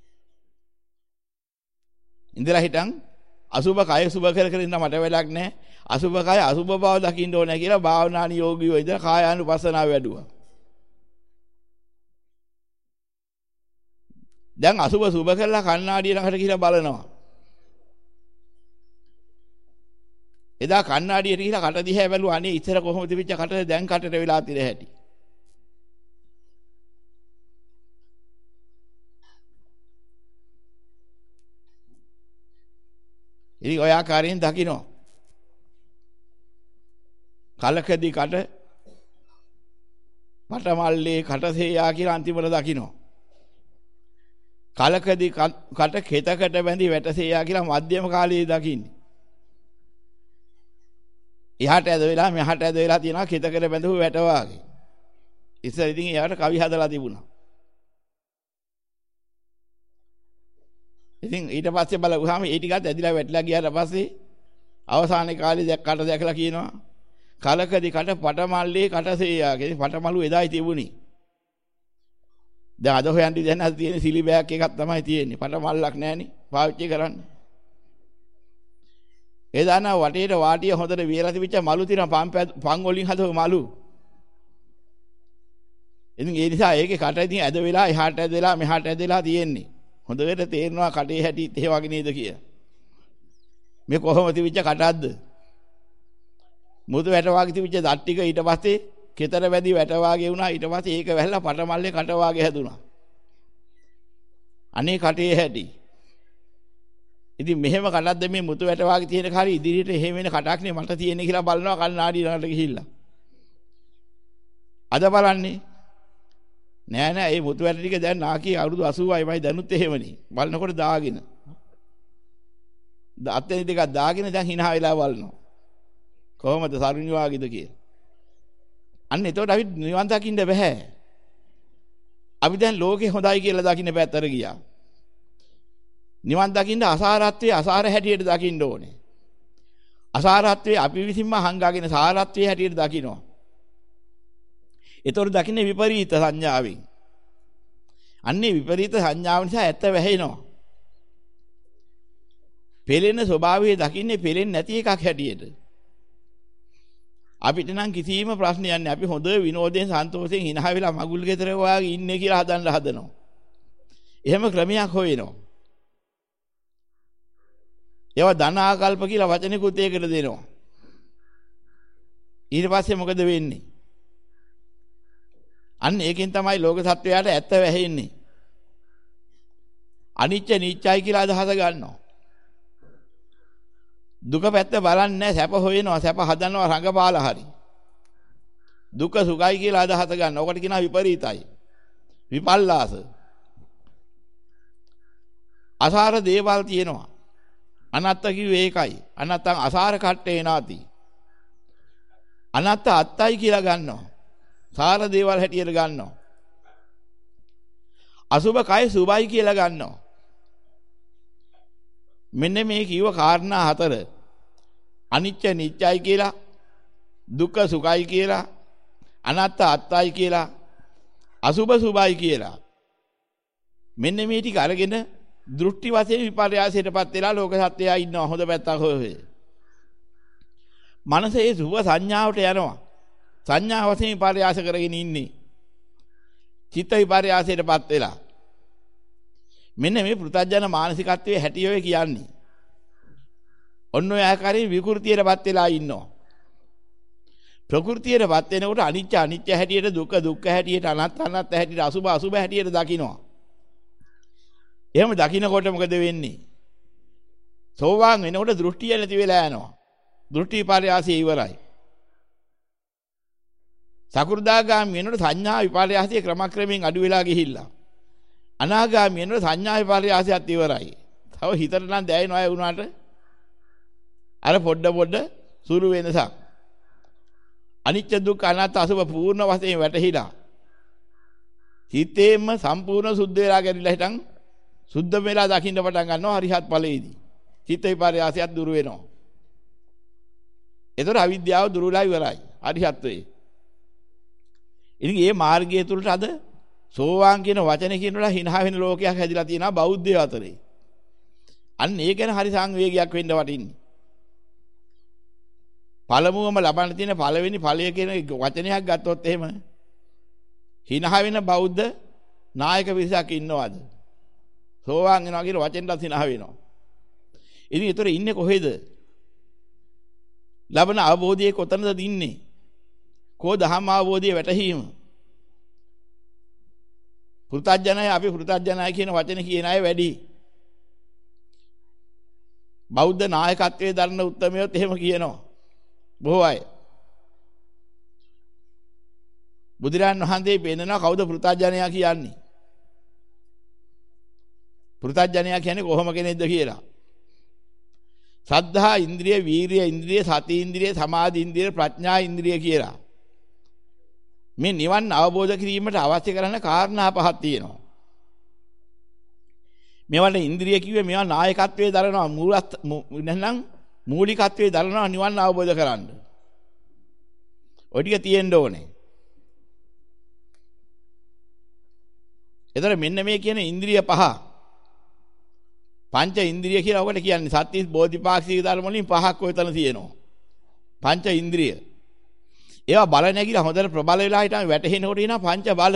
ඉඳලා හිටන් අසුබ කය සුබ කර කර ඉන්න මට වෙලක් නැහැ. අසුබ කය අසුබ බව දකින්න ඕනේ කියලා භාවනානි යෝගීව ඉඳලා කායානුපස්සනාව වැඩුවා. දැන් අසුබ සුබ කරලා කණ්ණාඩිය ළඟට ගිහිලා බලනවා. එදා කණ්ණාඩියට ගිහිලා කට දිහා බැලුවා. අනේ ඉතර කොහොමද තිබිච්ච කටද දැන් කටට වෙලා තිර හැටි. ඉතින් ඔය ආකාරයෙන් දකින්න. කලකදී කට පටමල්ලේ කටසේයා කියලා අන්තිමට දකින්න. කලකදී කට කෙතකට බැඳි වැටසේයා කියලා මධ්‍යම කාලයේ දකින්නේ. එහාට ඇද වෙලා මෙහාට ඇද වෙලා තියෙනවා කෙතකට බැඳපු වැට වාගේ. ඉතින් ඉතින් එයාට කවි හදලා තිබුණා. ඉතින් ඊට පස්සේ බලුවාම ඒ ටිකත් ඇදිලා වැටලා ගියාට පස්සේ අවසානයේ කාලේ දැක්කට දැකලා කියනවා කලකදී කට පටමල්ලේ කටසේයාගේ පටමලු එදායි තිබුණේ. දැන් අද හොයන්දි දැන් අද තියෙන සිලි බෑග් එකක් තමයි තියෙන්නේ. පටමල්ලක් නැහනේ පාවිච්චි කරන්න. එදාන වටේට වාටිය හොඳට වියලා තිබිච්ච මලු තියෙන පම් පම් වලින් හදව මලු. ඉතින් ඒ නිසා ඒකේ කට ඉතින් ඇද වෙලා එහාට ඇද වෙලා මෙහාට ඇද වෙලා තියෙන්නේ. හොඳට තේරෙනවා කටේ හැටි ඒ වගේ නේද කියලා. මේ කොහොමද තිබිච්ච කටක්ද? මුදු වැට වාගේ තිබිච්ච දත් ටික ඊට පස්සේ කෙතර වැඩි වැට වාගේ වුණා. ඊට පස්සේ ඒක වැහැලා පටමල්ලේ කට වාගේ හැදුනා. අනේ කටේ හැටි. ඉතින් මෙහෙම කටක්ද මේ මුතු වැට වාගේ තියෙන කාරි ඉදිරියට එහෙම වෙන කටක් නේ මට තියෙන්නේ කියලා බලනවා කල්නාඩි ළඟට ගිහිල්ලා. අද බලන්නේ නෑ නෑ මේ මුතු වැට ටික දැන් නාකි අවුරුදු අසූවයි මයි දැනුත් එහෙමනේ. බලනකොට දාගෙන. අතේ දෙකක් දාගෙන දැන් hina වෙලා බලනවා. කොහොමද සරුණි වාගේද කියලා. අන්න එතකොට අපි නිවන් දකින්න බෑ. අපි දැන් ලෝකේ හොඳයි කියලා දකින්න පැත්තට ගියා. නිවන් දකින්න අසාරත්වයේ අසාර හැටියට දකින්න ඕනේ. අසාරත්වයේ අපි විසින්ම හංගාගෙන සාරත්වයේ හැටියට දකින්නවා. ඒතොර දකින්නේ විපරීත සංඥාවෙන්. අන්නේ විපරීත සංඥාව නිසා ඇත්ත වැහෙනවා. පෙළෙන ස්වභාවය දකින්නේ පෙළෙන්නේ නැති එකක් හැටියට. අපිට නම් කිසිම ප්‍රශ්නයක් නැහැ. අපි හොඳ විනෝදයෙන් සන්තෝෂයෙන් hina වෙලා මගුල් ගෙදර වාගේ ඉන්නේ කියලා හදන්න හදනවා. එහෙම ක්‍රමයක් හොයනවා. ඒවා ධන ආකල්ප කියලා වචනිකුත් ඒකට දෙනවා. ඊට පස්සේ මොකද වෙන්නේ? අන්න ඒකෙන් තමයි ලෝක සත්වයාට ඇත්ත වැහෙන්නේ. අනිච්ච නිච්චයි කියලා අදහස ගන්නවා. දුක පැත්ත බලන්නේ සැප හොයනවා සැප හදනවා රංගපාලා හරි. දුක සුඛයි කියලා අදහස ගන්නවා. ඔකට කියනවා විපරීතයි. විපල්ලාස. අසාර දේවල් තියෙනවා. අනත්ත කිව්වේ ඒකයි. අනත්තං අසාර කට්ටේ නාති. අනත්ත අත්තයි කියලා ගන්නවා. සාර දේවල් හැටියට ගන්නවා. අසුබ කය සුබයි කියලා ගන්නවා. මෙන්න මේ කිව්ව කාරණා හතර අනිච්ච නිච්චයි කියලා දුක්ඛ සුඛයි කියලා අනාත්ත අත්තයි කියලා අසුබ සුභයි කියලා මෙන්න මේ ටික අරගෙන දෘෂ්ටි වශයෙන් විපර්යාසයටපත් වෙලා ලෝක සත්‍යය ඉන්නවා හොඳ පැත්තක් හොය. මනසේ සුභ සංඥාවට යනවා. සංඥා වශයෙන් විපර්යාස කරගෙන ඉන්නේ. චිත්ත විපර්යාසයටපත් වෙලා. මෙන්න මේ පෘථග්ජන මානසිකත්වයේ හැටි ඔය කියන්නේ. ඔන්න ඔය ආකාරයෙන් විකෘතියටපත් වෙලා ඉන්නවා. ප්‍රകൃතියටපත් වෙනකොට අනිත්‍ය අනිත්‍ය හැටියට, දුක්ඛ දුක්ඛ හැටියට, අනාත්ම අනාත්ම හැටියට, අසුභ අසුභ හැටියට දකින්නවා. එහෙම දකින්නකොට මොකද වෙන්නේ? සෝවාන් වෙනකොට දෘෂ්ටිය නැති වෙලා යනවා. දෘෂ්ටි විපර්යාසය ඉවරයි. සකෘදාගාමී වෙනකොට සංඥා විපර්යාසය ක්‍රමක්‍රමයෙන් අඩු වෙලා ගිහිල්ලා. අනාගාමී වෙනකොට සංඥා විපර්යාසයත් ඉවරයි. තව හිතට නම් දැනෙනවා ඒ වුණාට අර පොඩ පොඩ සුළු වෙනසක්. අනිත්‍ය දුක්ඛ අනාත්ම අසුභ පූර්ණ වශයෙන් වැටහිලා. හිතේම සම්පූර්ණ සුද්ධ වෙලා ගැරිලා හිටන් සුද්ධ වෙලා දකින්න පටන් ගන්නවා හරිහත් ඵලයේදී. චිත්ත විපර්යාසයත් දුර වෙනවා. ඒතර අවිද්‍යාව දුරුලා ඉවරයි. අරිහත්වේ. ඉතින් මේ මාර්ගය තුලට අද සෝවාන් කියන වචනේ කියනලා හිනහ වෙන ලෝකයක් හැදිලා තියෙනවා බෞද්ධයෝ අතරේ. අන්න ඒ ගැන හරි සංවේගයක් වෙන්න වටින්නේ. පළමුවම ලබන්න තියෙන පළවෙනි ඵලය කියන වචනයක් ගත්තොත් එහෙම හිනහ වෙන බෞද්ධ නායක විශයක් ඉන්නවද? සෝවාන් වෙනවා කියන වචෙන්ට හිනහ වෙනවා. ඉතින් ඒතර ඉන්නේ කොහෙද? ලබන අවබෝධයේ කොතනද ඉන්නේ? කෝ දහම් අවබෝධයේ වැටහීම. පෘථග්ජනය අපි පෘථග්ජනය කියන වචනේ කියන අය වැඩි. බෞද්ධ නායකත්වයේ දරන උත්තරමියොත් එහෙම කියනවා. බොහෝ අය. බුදුරන් වහන්සේ පෙන්නනවා කවුද පෘථග්ජනයා කියන්නේ? පෘථග්ජනයා කියන්නේ කොහොම කෙනෙක්ද කියලා. ශ්‍රද්ධා ඉන්ද්‍රිය, වීරිය ඉන්ද්‍රිය, සති ඉන්ද්‍රිය, සමාධි ඉන්ද්‍රිය, ප්‍රඥා ඉන්ද්‍රිය කියලා. මේ නිවන් අවබෝධ කිරීමට අවශ්‍ය කරන කාරණා පහක් තියෙනවා. මේවට ඉන්ද්‍රිය කිව්වේ මේවා නායකත්වයේ දරනවා මූලත් නැත්නම් මූලිකත්වයේ දරනවා නිවන් අවබෝධ කරන්න. ඔය ටික තියෙන්න ඕනේ. එතන මෙන්න මේ කියන ඉන්ද්‍රිය පහ පංච ඉන්ද්‍රිය කියලා ඔකට කියන්නේ සත්‍තිස් බෝධිපාක්ෂික ධර්ම වලින් පහක් ඔයතන තියෙනවා. පංච ඉන්ද්‍රිය. ඒවා බල නැගිලා හොඳට ප්‍රබල වෙලා හිටන් වැටෙනකොට එනවා පංච බල.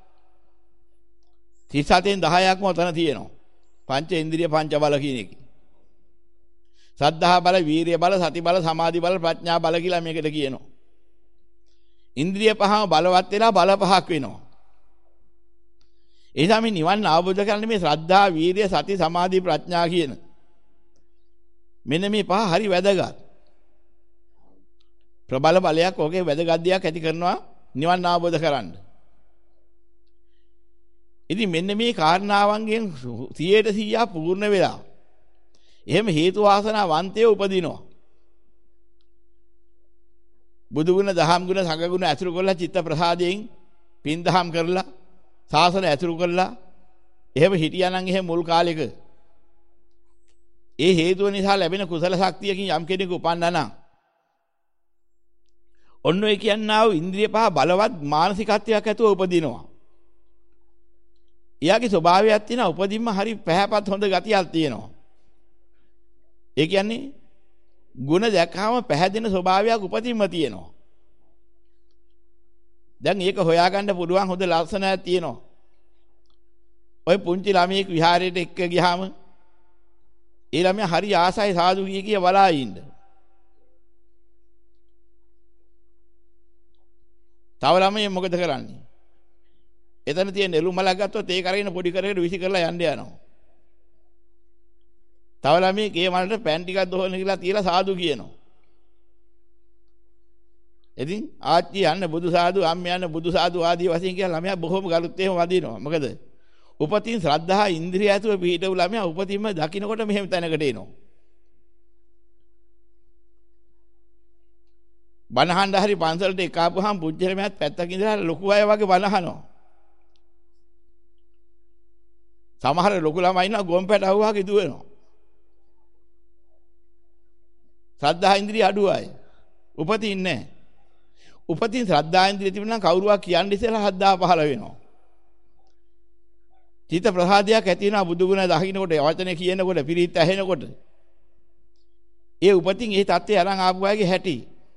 තිස් හතෙන් දහයක්ම ඔතන තියෙනවා. පංච ඉන්ද්‍රිය පංච බල කියන එක. සද්ධා බල, වීරිය බල, සති බල, සමාධි බල, ප්‍රඥා බල කියලා මේකට කියනවා. ඉන්ද්‍රිය පහම බලවත් වෙලා බල පහක් වෙනවා. ඒ නිසා මේ නිවන් අවබෝධ කරගන්න මේ ශ්‍රද්ධා, වීරිය, සති, සමාධි, ප්‍රඥා කියන මෙන්න මේ පහ හරි වැදගත්. ප්‍රබල බලයක් ඔගේ වැදගත් දෙයක් ඇති කරනවා නිවන් අවබෝධ කරගන්න. ඉතින් මෙන්න මේ කාරණාවන්ගෙන් සියයට සීයක් පූර්ණ වෙලා එහෙම හේතු වාසනා වන්තයෝ උපදිනවා. බුදු ගුණ, දහම් ගුණ, සංඝ ගුණ ඇසුරු කරලා චිත්ත ප්‍රසාදයෙන් පින් දහම් කරලා සාසන ඇසුරු කරලා එහෙම හිටියානම් එහෙම මුල් කාලෙක ඒ හේතුව නිසා ලැබෙන කුසල ශක්තියකින් යම් කෙනෙකු උපන්නා නම් ඔන්න ඔය කියන්නා වූ ඉන්ද්‍රිය පහ බලවත් මානසිකත්වයක් ඇතුව උපදිනවා. එයාගේ ස්වභාවයක් තියෙනවා උපදින්ම හරි පැහැපත් හොඳ ගතියක් තියෙනවා. ඒ කියන්නේ ಗುಣ දැක්කම පැහැදෙන ස්වභාවයක් උපතින්ම තියෙනවා. දැන් ඒක හොයාගන්න පුළුවන් හොඳ ලක්ෂණයක් තියෙනවා. ඔය පුංචි ළමයෙක් විහාරයට එක්ක ගියාම ඒ ළමයා හරි ආසයි සාදු කිය කිය බලා ඉන්න. තව ළමයෙක් මොකද කරන්නේ? එතන තියෙන එළු මලක් ගත්තොත් ඒක අරගෙන පොඩි කරගෙන විසි කරලා යන්න යනවා. තව ළමයෙක් ඒ මලට පෑන් ටිකක් දොහන කියලා තියලා සාදු කියනවා. ඉතින් ආච්චි යන්න බුදු සාදු, අම්ම යන්න බුදු සාදු ආදී වශයෙන් කියලා ළමයා බොහොම ගලුත් එහෙම වදිනවා. මොකද උපතින් ශ්‍රද්ධා ඉන්ද්‍රිය ඇතුව පිහිටව ළමයා උපතින්ම දකින්නකොට මෙහෙම තැනකට එනවා. බණහඬ හරි පන්සලට එක ආපුවාම පුජ්‍යලමයාත් පැත්තක ඉඳලා ලොකු අය වගේ බණහනවා. සමහර ලොකු ළමයි ඉන්නවා ගොම්පැට අහුවාගේ දුවනවා. ශ්‍රද්ධා ඉන්ද්‍රිය අඩු අය. උපතින් නැහැ. උපතින් ශ්‍රද්ධා ඉන්ද්‍රිය තිබුණා නම් කවුරුවා කියන්නේ ඉස්සෙල්ලා ශ්‍රද්ධාව පහළ වෙනවා. චිත්ත ප්‍රසාදයක් ඇති වෙනවා බුදු ගුණ දකින්නකොට, වචනේ කියනකොට, පිරිත් ඇහෙනකොට. ඒ උපතින් ඒ தත්ත්වය අරන් ආපු අයගේ හැටි.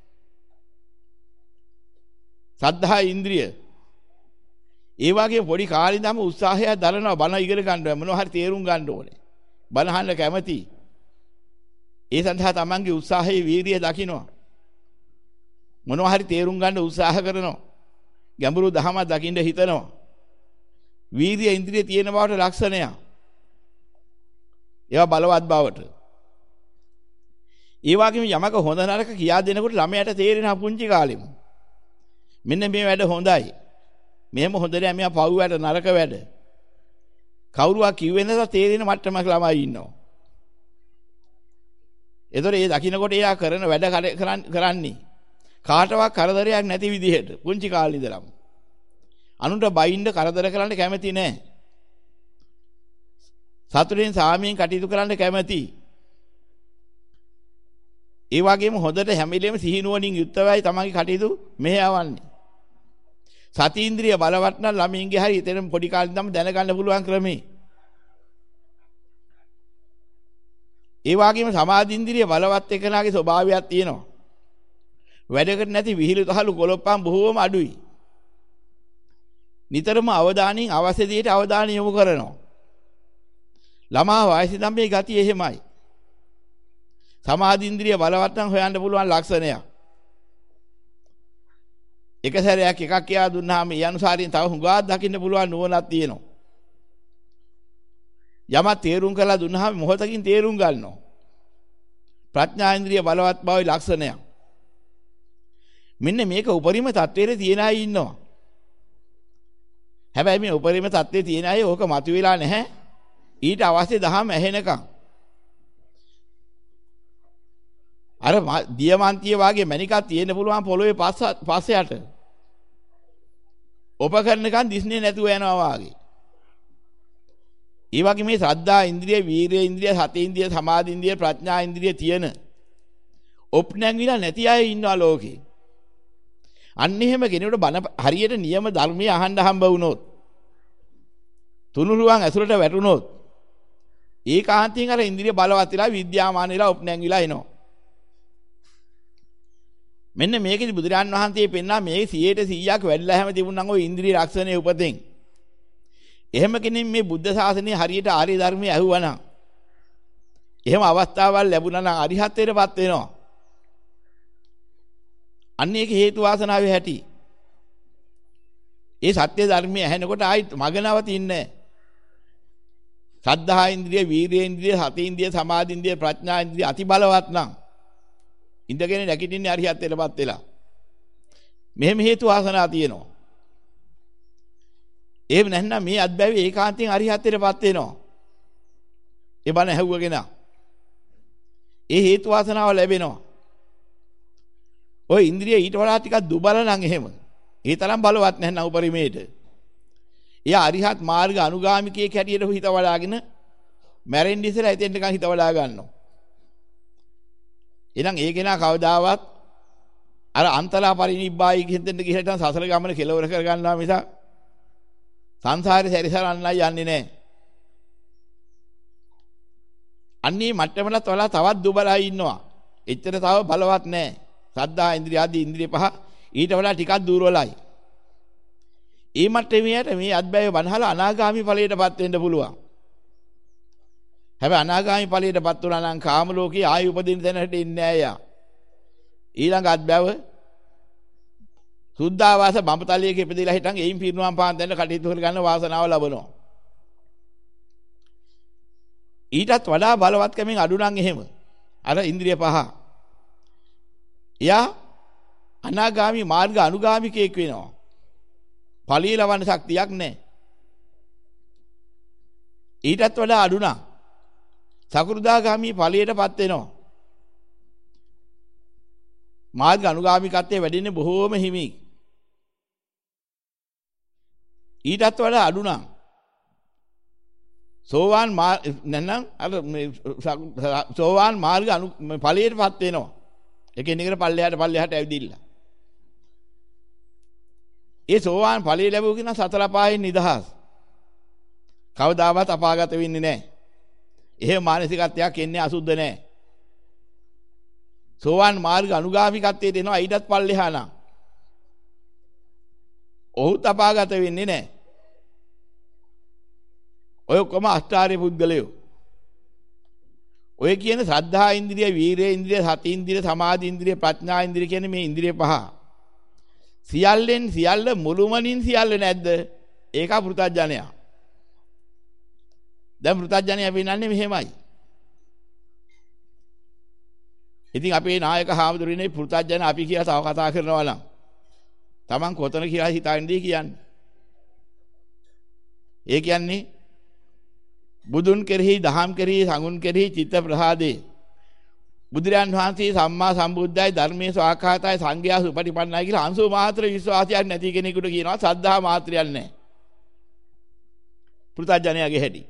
සද්ධා ඉන්ද්‍රිය. ඒ වගේ පොඩි කාලේ ඉඳන්ම උත්සාහය දරනවා බණ ඉගෙන ගන්න මොනවා හරි තේරුම් ගන්න ඕනේ. බණ අහන්න කැමති. ඒ සඳහා තමන්ගේ උත්සාහයේ වීරිය දකිනවා. මොනවා හරි තේරුම් ගන්න උත්සාහ කරනවා. ගැඹුරු දහම දකින්න හිතනවා. වීරිය ඉන්ද්‍රිය තියෙන බවට ලක්ෂණයක්. ඒවා බලවත් බවට. ඒ වගේම යමක හොඳ නරක කියා දෙනකොට ළමයාට තේරෙනවා පුංචි කාලෙම. මෙන්න මේ වැඩ හොඳයි. මෙහෙම හොඳ නෑ මෙයා පව් වැඩ නරක වැඩ. කවුරුවා කිව්වෙ නැත තේරෙන මට්ටමක ළමයි ඉන්නවා. ඒතර ඒ දකින්නකොට එයා කරන වැඩ කරන්නේ කාටවත් කරදරයක් නැති විදිහට පුංචි කාලේ ඉඳලම. අනුන්ට බයින්ද කරදර කරන්න කැමති නෑ. සතුටින් සාමියෙන් කටයුතු කරන්න කැමති. ඒ වගේම හොඳට හැම වෙලේම සිහිනුවණින් යුක්තවයි තමන්ගේ කටයුතු මෙහෙයවන්නේ. සති ඉන්ද්‍රිය බලවත් නම් ළමින්ගේ හරි එතන පොඩි කාලේ ඉඳන්ම දැනගන්න පුළුවන් ක්‍රමේ. ඒ වගේම සමාධි ඉන්ද්‍රිය බලවත් එකනාගේ ස්වභාවයක් තියෙනවා. වැඩකට නැති විහිළු තහළු කොලොප්පම් බොහෝම අඩුයි. නිතරම අවධානයෙන් අවශ්‍ය දෙයට අවධානය යොමු කරනවා. ළමා වයසේ නම් මේ ගතිය එහෙමයි. සමාධි ඉන්ද්‍රිය බලවත් නම් හොයන්න පුළුවන් ලක්ෂණයක්. එක සැරයක් එකක් කියා දුන්නාම ඒ අනුසාරයෙන් තව හුඟක් දකින්න පුළුවන් නුවණක් තියෙනවා. යම තේරුම් කළා දුන්නාම මොහොතකින් තේරුම් ගන්නවා. ප්‍රඥා ඉන්ද්‍රිය බලවත් බවයි ලක්ෂණයක්. මෙන්න මේක උපරිම තත්වයේ තියෙන අය ඉන්නවා. හැබැයි මේ උපරිම තත්වයේ තියෙන අය ඕක මතුවෙලා නැහැ. ඊට අවශ්‍ය දහම ඇහෙනකම්. අර දියමන්තිය වාගේ මණිකක් තියෙන්න පුළුවන් පොළොවේ පස්ස පස්සයට. උපකරණකන් දිස්නේ නැතුව යනවා වාගේ. ඒ වගේ මේ ශ්‍රද්ධා ඉන්ද්‍රිය, වීරිය ඉන්ද්‍රිය, සති ඉන්ද්‍රිය, සමාධි ඉන්ද්‍රිය, ප්‍රඥා ඉන්ද්‍රිය තියෙන ඔප්නැංගිලා නැති අය ඉන්නවා ලෝකේ. අන්න එහෙම කෙනෙකුට බණ හරියට නියම ධර්මයේ අහන්න හම්බ වුණොත්, තුනුරුවන් ඇසුරට වැටුණොත්, ඒකාන්තයෙන් අර ඉන්ද්‍රිය බලවත් වෙලා විද්‍යාමාන වෙලා ඔප්නැංගිලා එනවා. මෙන්න මේකෙදි බුදුරජාන් වහන්සේ පෙන්නා මේ සියයට සීයක් වැඩිලා හැම තිබුණනම් ඔය ඉන්ද්‍රිය රක්ෂණය උපතෙන්. එහෙම කෙනෙක් මේ බුද්ධ ශාසනය හරියට ආර්ය ධර්මයේ ඇහුවනම්, එහෙම අවස්ථාවල් ලැබුණා නම් අරිහත්ත්වයටපත් වෙනවා. අන්න ඒක හේතු වාසනාවේ හැටි. ඒ සත්‍ය ධර්මයේ ඇහෙනකොට ආයි මගනවතින්නේ නැහැ. සද්ධා ඉන්ද්‍රිය, වීරිය ඉන්ද්‍රිය, සති ඉන්ද්‍රිය, සමාධි ඉන්ද්‍රිය, ප්‍රඥා ඉන්ද්‍රිය අති බලවත් නම් ඉඳගෙන නැගිටින්නේ අරිහත්ත්වයටපත් වෙලා. මෙහෙම හේතු වාසනා තියෙනවා. එහෙම නැත්නම් මේ අත්බැවි ඒකාන්තයෙන් අරිහත්ත්වයටපත් වෙනවා. ඒ බණ ඇහුවගෙන. ඒ හේතු වාසනාව ලැබෙනවා. ඔය ඉන්ද්‍රිය ඊට වඩා ටිකක් දුබල නම් එහෙම. ඒ තරම් බලවත් නැත්නම් උපරිමේට. එයා අරිහත් මාර්ග අනුගාමිකයෙක් හැටියට හිත වඩාගෙන මැරෙන්න ඉස්සෙල්ලා එතෙන් නිකන් හිත වඩා ගන්නවා. එහෙනම් ඒ කෙනා කවදාවත් අර අන්තලා පරිනිබ්බායි කියෙන්ද කියලා සසල ගමන කෙලවර කර ගන්නවා මිස සංසාරේ සැරිසරන්නයි යන්නේ නැහැ. අන්නේ මට්ටමලත් වලා තවත් දුබලයි ඉන්නවා. එච්චර තව බලවත් නැහැ. සද්ධා ඉන්ද්‍රිය ආදී ඉන්ද්‍රිය පහ ඊට වඩා ටිකක් දුර්වලයි. ඒ මට්ටමේට මේ අත්බැය බණහලා අනාගාමි ඵලයටපත් වෙන්න පුළුවන්. හැබැයි අනාගාමි ඵලයටපත් වුණා නම් කාම ලෝකේ ආයි උපදින්න තැනට ඉන්නේ නැහැ යා. ඊළඟ අත්බැව සුද්ධාවාස බඹතලියක ඉපදෙලා හිටන් එයින් පිරිනුවම් පාන් දෙන්න කටයුතු කර ගන්න වාසනාව ලබනවා. ඊටත් වඩා බලවත්කමින් අඩු නම් එහෙම අර ඉන්ද්‍රිය පහ. එයා අනාගාමි මාර්ග අනුගාමිකයෙක් වෙනවා. ඵලී ලබන්න ශක්තියක් නැහැ. ඊටත් වඩා අඩු නම් සකෘදාගාමි ඵලයටපත් වෙනවා. මාර්ග අනුගාමිකත්වයේ වැඩින්නේ බොහෝම හිමි. ඊටත් වඩා අඩු නම් සෝවාන් නැත්නම් අර සෝවාන් මාර්ග අනු ඵලයටපත් වෙනවා. එකිනෙකට පල්ලෙහාට පල්ලෙහාට ඇවිදින්න. ඒ සෝවාන් ඵලය ලැබුව කෙනා සතර පායෙන් නිදහස්. කවදාවත් අපාගත වෙන්නේ නැහැ. එහෙම මානසිකත්වයක් එන්නේ අසුද්ධ නැහැ. සෝවාන් මාර්ග අනුගාමිකත්වයට එනවා ඊටත් පල්ලෙහා නම්. ඔහු තපාගත වෙන්නේ නැහැ. ඔය කොම අෂ්ටාර්ය පුද්ගලයෝ. ඔය කියන ශ්‍රද්ධා ඉන්ද්‍රිය, වීරිය ඉන්ද්‍රිය, සති ඉන්ද්‍රිය, සමාධි ඉන්ද්‍රිය, ප්‍රඥා ඉන්ද්‍රිය කියන්නේ මේ ඉන්ද්‍රිය පහ. සියල්ලෙන් සියල්ල මුළුමනින් සියල්ල නැද්ද? ඒක පෘථග්ජනයා. දැන් පෘථග්ජනයා වෙනන්නේ මෙහෙමයි. ඉතින් අපේ නායක හාමුදුරනේ පෘථග්ජන අපි කියලා තව කතා කරනවා නම් Taman කොතන කියලා හිතාන්නේ කියන්නේ. ඒ කියන්නේ බුදුන් කෙරෙහි, දහම් කෙරෙහි, සංඝුන් කෙරෙහි චිත්ත ප්‍රසාදේ බුදුරයන් වහන්සේ සම්මා සම්බුද්ධයි, ධර්මයේ ස්වාක්ඛාතයි, සංඝයා සුපටිපන්නයි කියලා අංශු මාත්‍ර විශ්වාසයක් නැති කෙනෙකුට කියනවා සද්ධා මාත්‍රයක් නැහැ. පෘථග්ජනයාගේ හැටි.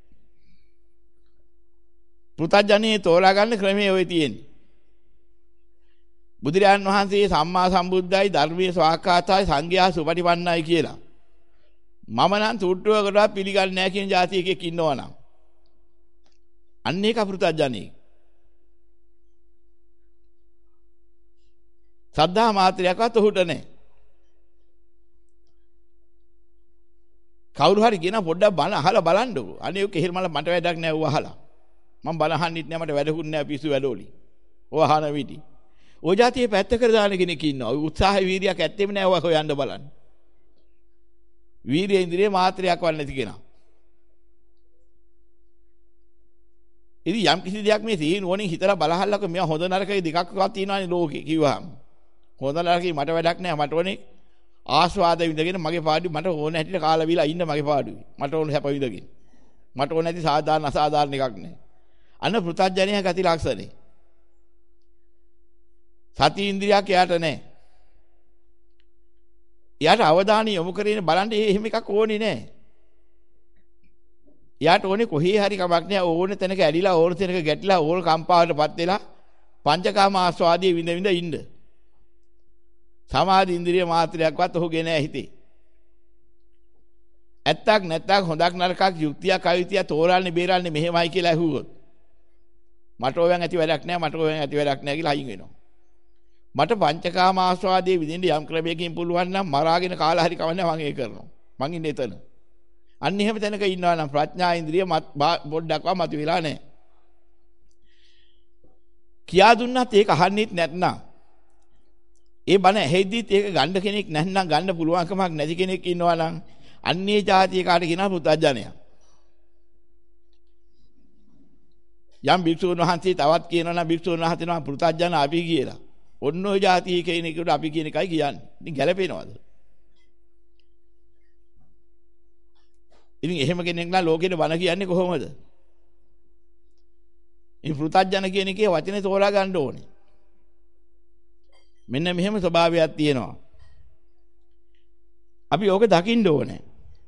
පෘථග්ජනේ තෝරා ගන්න ක්‍රමයේ ඔය තියෙන්නේ. බුදුරයන් වහන්සේ සම්මා සම්බුද්ධයි, ධර්මයේ ස්වාක්ඛාතයි, සංඝයා සුපටිපන්නයි කියලා මම නම් තුට්ටුවකට පිළිගන්නේ නැහැ කියන જાති එකෙක් ඉන්නවනම් අන්න ඒක පෘථග්ජනේ. සද්ධා මාත්‍රයක්වත් ඔහුට නැහැ. කවුරු හරි කියන පොඩ්ඩක් බණ අහලා බලන්නකෝ. අනේ ඔක එහෙම මට වැඩක් නැහැ ඌ අහලා. මම බණ අහන්නෙත් නැහැ, මට වැඩකුත් නැහැ, පිස්සු වැඩෝලි. ඔය අහන විදි. ඔය જાතියේ පැත්තකට දාන කෙනෙක් ඉන්නවා. උත්සාහය වීරියක් ඇත්තෙම නැහැ ඔය හොයන්න බලන්න. වීරිය ඉන්ද්‍රිය මාත්‍රයක් වත් නැති කෙනා. ඉතින් යම් කිසි දෙයක් මේ තීන ඕනින් හිතලා බලහල්ලක මෙයා හොඳ නරකයි දෙකක්වත් තියෙනවානේ ලෝකේ කිව්වහම. හොඳ නරකයි මට වැඩක් නැහැ, මට ඕනේ ආස්වාද විඳගෙන මගේ පාඩුවේ මට ඕන හැටියට කාලා බීලා ඉන්න මගේ පාඩුවේ. මට ඕන හැප විඳගෙන. මට ඕන නැති සාධාරණ අසාධාරණ එකක් නැහැ. අන්න පෘථග්ජනයා ගති ලක්ෂණේ. සති ඉන්ද්‍රියක් යාට නැහැ. යාට අවධානය යොමු කරගෙන බලන්න එහෙම එකක් ඕනේ නැහැ. යාට ඕනේ කොහේ හරි කමක් නැහැ, ඕනේ තැනක ඇලිලා, ඕන තැනක ගැටිලා, ඕන කම්පාවටපත් වෙලා පංචකාම ආස්වාදයේ විඳ විඳ ඉන්න. සමාධි ඉන්ද්‍රිය මාත්‍රයක්වත් ඔහුගේ නැහැ හිතේ. ඇත්තක් නැත්තක්, හොඳක් නරකක්, යුක්තියක් අයුක්තියක් තෝරන්නේ බේරන්නේ මෙහෙමයි කියලා ඇහුවොත් මට ඕවෙන් ඇති වැඩක් නැහැ, මට ඕවෙන් ඇති වැඩක් නැහැ කියලා අයින් වෙනවා. මට පංචකාම ආස්වාදයේ විඳින්න යම් ක්‍රමයකින් පුළුවන් නම් මරාගෙන කාලා හරි කවන්නේ මම ඒක කරනවා. මං ඉන්නේ එතන. අන්න එහෙම තැනක ඉන්නවා නම් ප්‍රඥා ඉන්ද්‍රිය පොඩ්ඩක්වත් මතු වෙලා නැහැ. කියා දුන්නත් ඒක අහන්නෙත් නැත්නම් ඒ බණ ඇහෙද්දිත් ඒක ගන්න කෙනෙක් නැත්නම් ගන්න පුළුවන්කමක් නැති කෙනෙක් ඉන්නවා නම් අන්නේ જાතිය කාට කියනවා පෘථග්ජනයා. යම් භික්ෂුන් වහන්සේ තවත් කියනවා නම් භික්ෂුන් වහන්සේ නම පෘථග්ජන අපි කියලා. ඔන්න ඔය જાතිය කෙනෙකුට අපි කියන එකයි කියන්නේ. ඉතින් ගැලපෙනවද? ඉතින් එහෙම කෙනෙක් නම් ලෝකෙට බණ කියන්නේ කොහොමද? මේ පෘථග්ජන කියන එකේ වචනේ තෝරා ගන්න ඕනේ. මෙන්න මෙහෙම ස්වභාවයක් තියෙනවා. අපි ඕක දකින්න ඕනේ.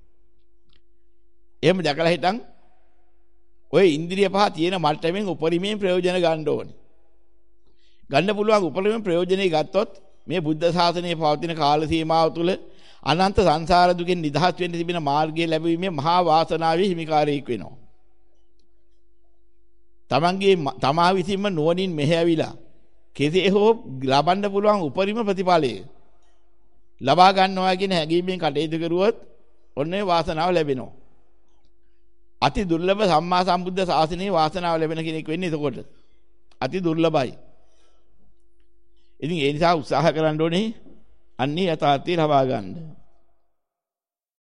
එහෙම දැකලා හිටන් ඔය ඉන්ද්‍රිය පහ තියෙන මට්ටමින් උපරිමයෙන් ප්‍රයෝජන ගන්න ඕනේ. ගන්න පුළුවන් උපරිම ප්‍රයෝජනෙයි ගත්තොත් මේ බුද්ධ ශාසනයේ පවතින කාල සීමාව තුළ අනන්ත සංසාර දුකෙන් නිදහස් වෙන්න තිබෙන මාර්ගය ලැබීමේ මහා වාසනාවේ හිමිකාරයෙක් වෙනවා. තමන්ගේ තමා විසින්ම නුවණින් මෙහෙයවිලා කෙසේ හෝ ලබන්න පුළුවන් උපරිම ප්‍රතිඵලය ලබා ගන්නවා කියන හැඟීමෙන් කටයුතු කරුවොත් ඔන්නේ වාසනාව ලැබෙනවා. අති දුර්ලභ සම්මා සම්බුද්ධ ශාසනයේ වාසනාව ලැබෙන කෙනෙක් වෙන්නේ එතකොට. අති දුර්ලභයි. ඉතින් ඒ නිසා උත්සාහ කරන්න ඕනේ අන්නේ යථාර්ථය ලබා ගන්න.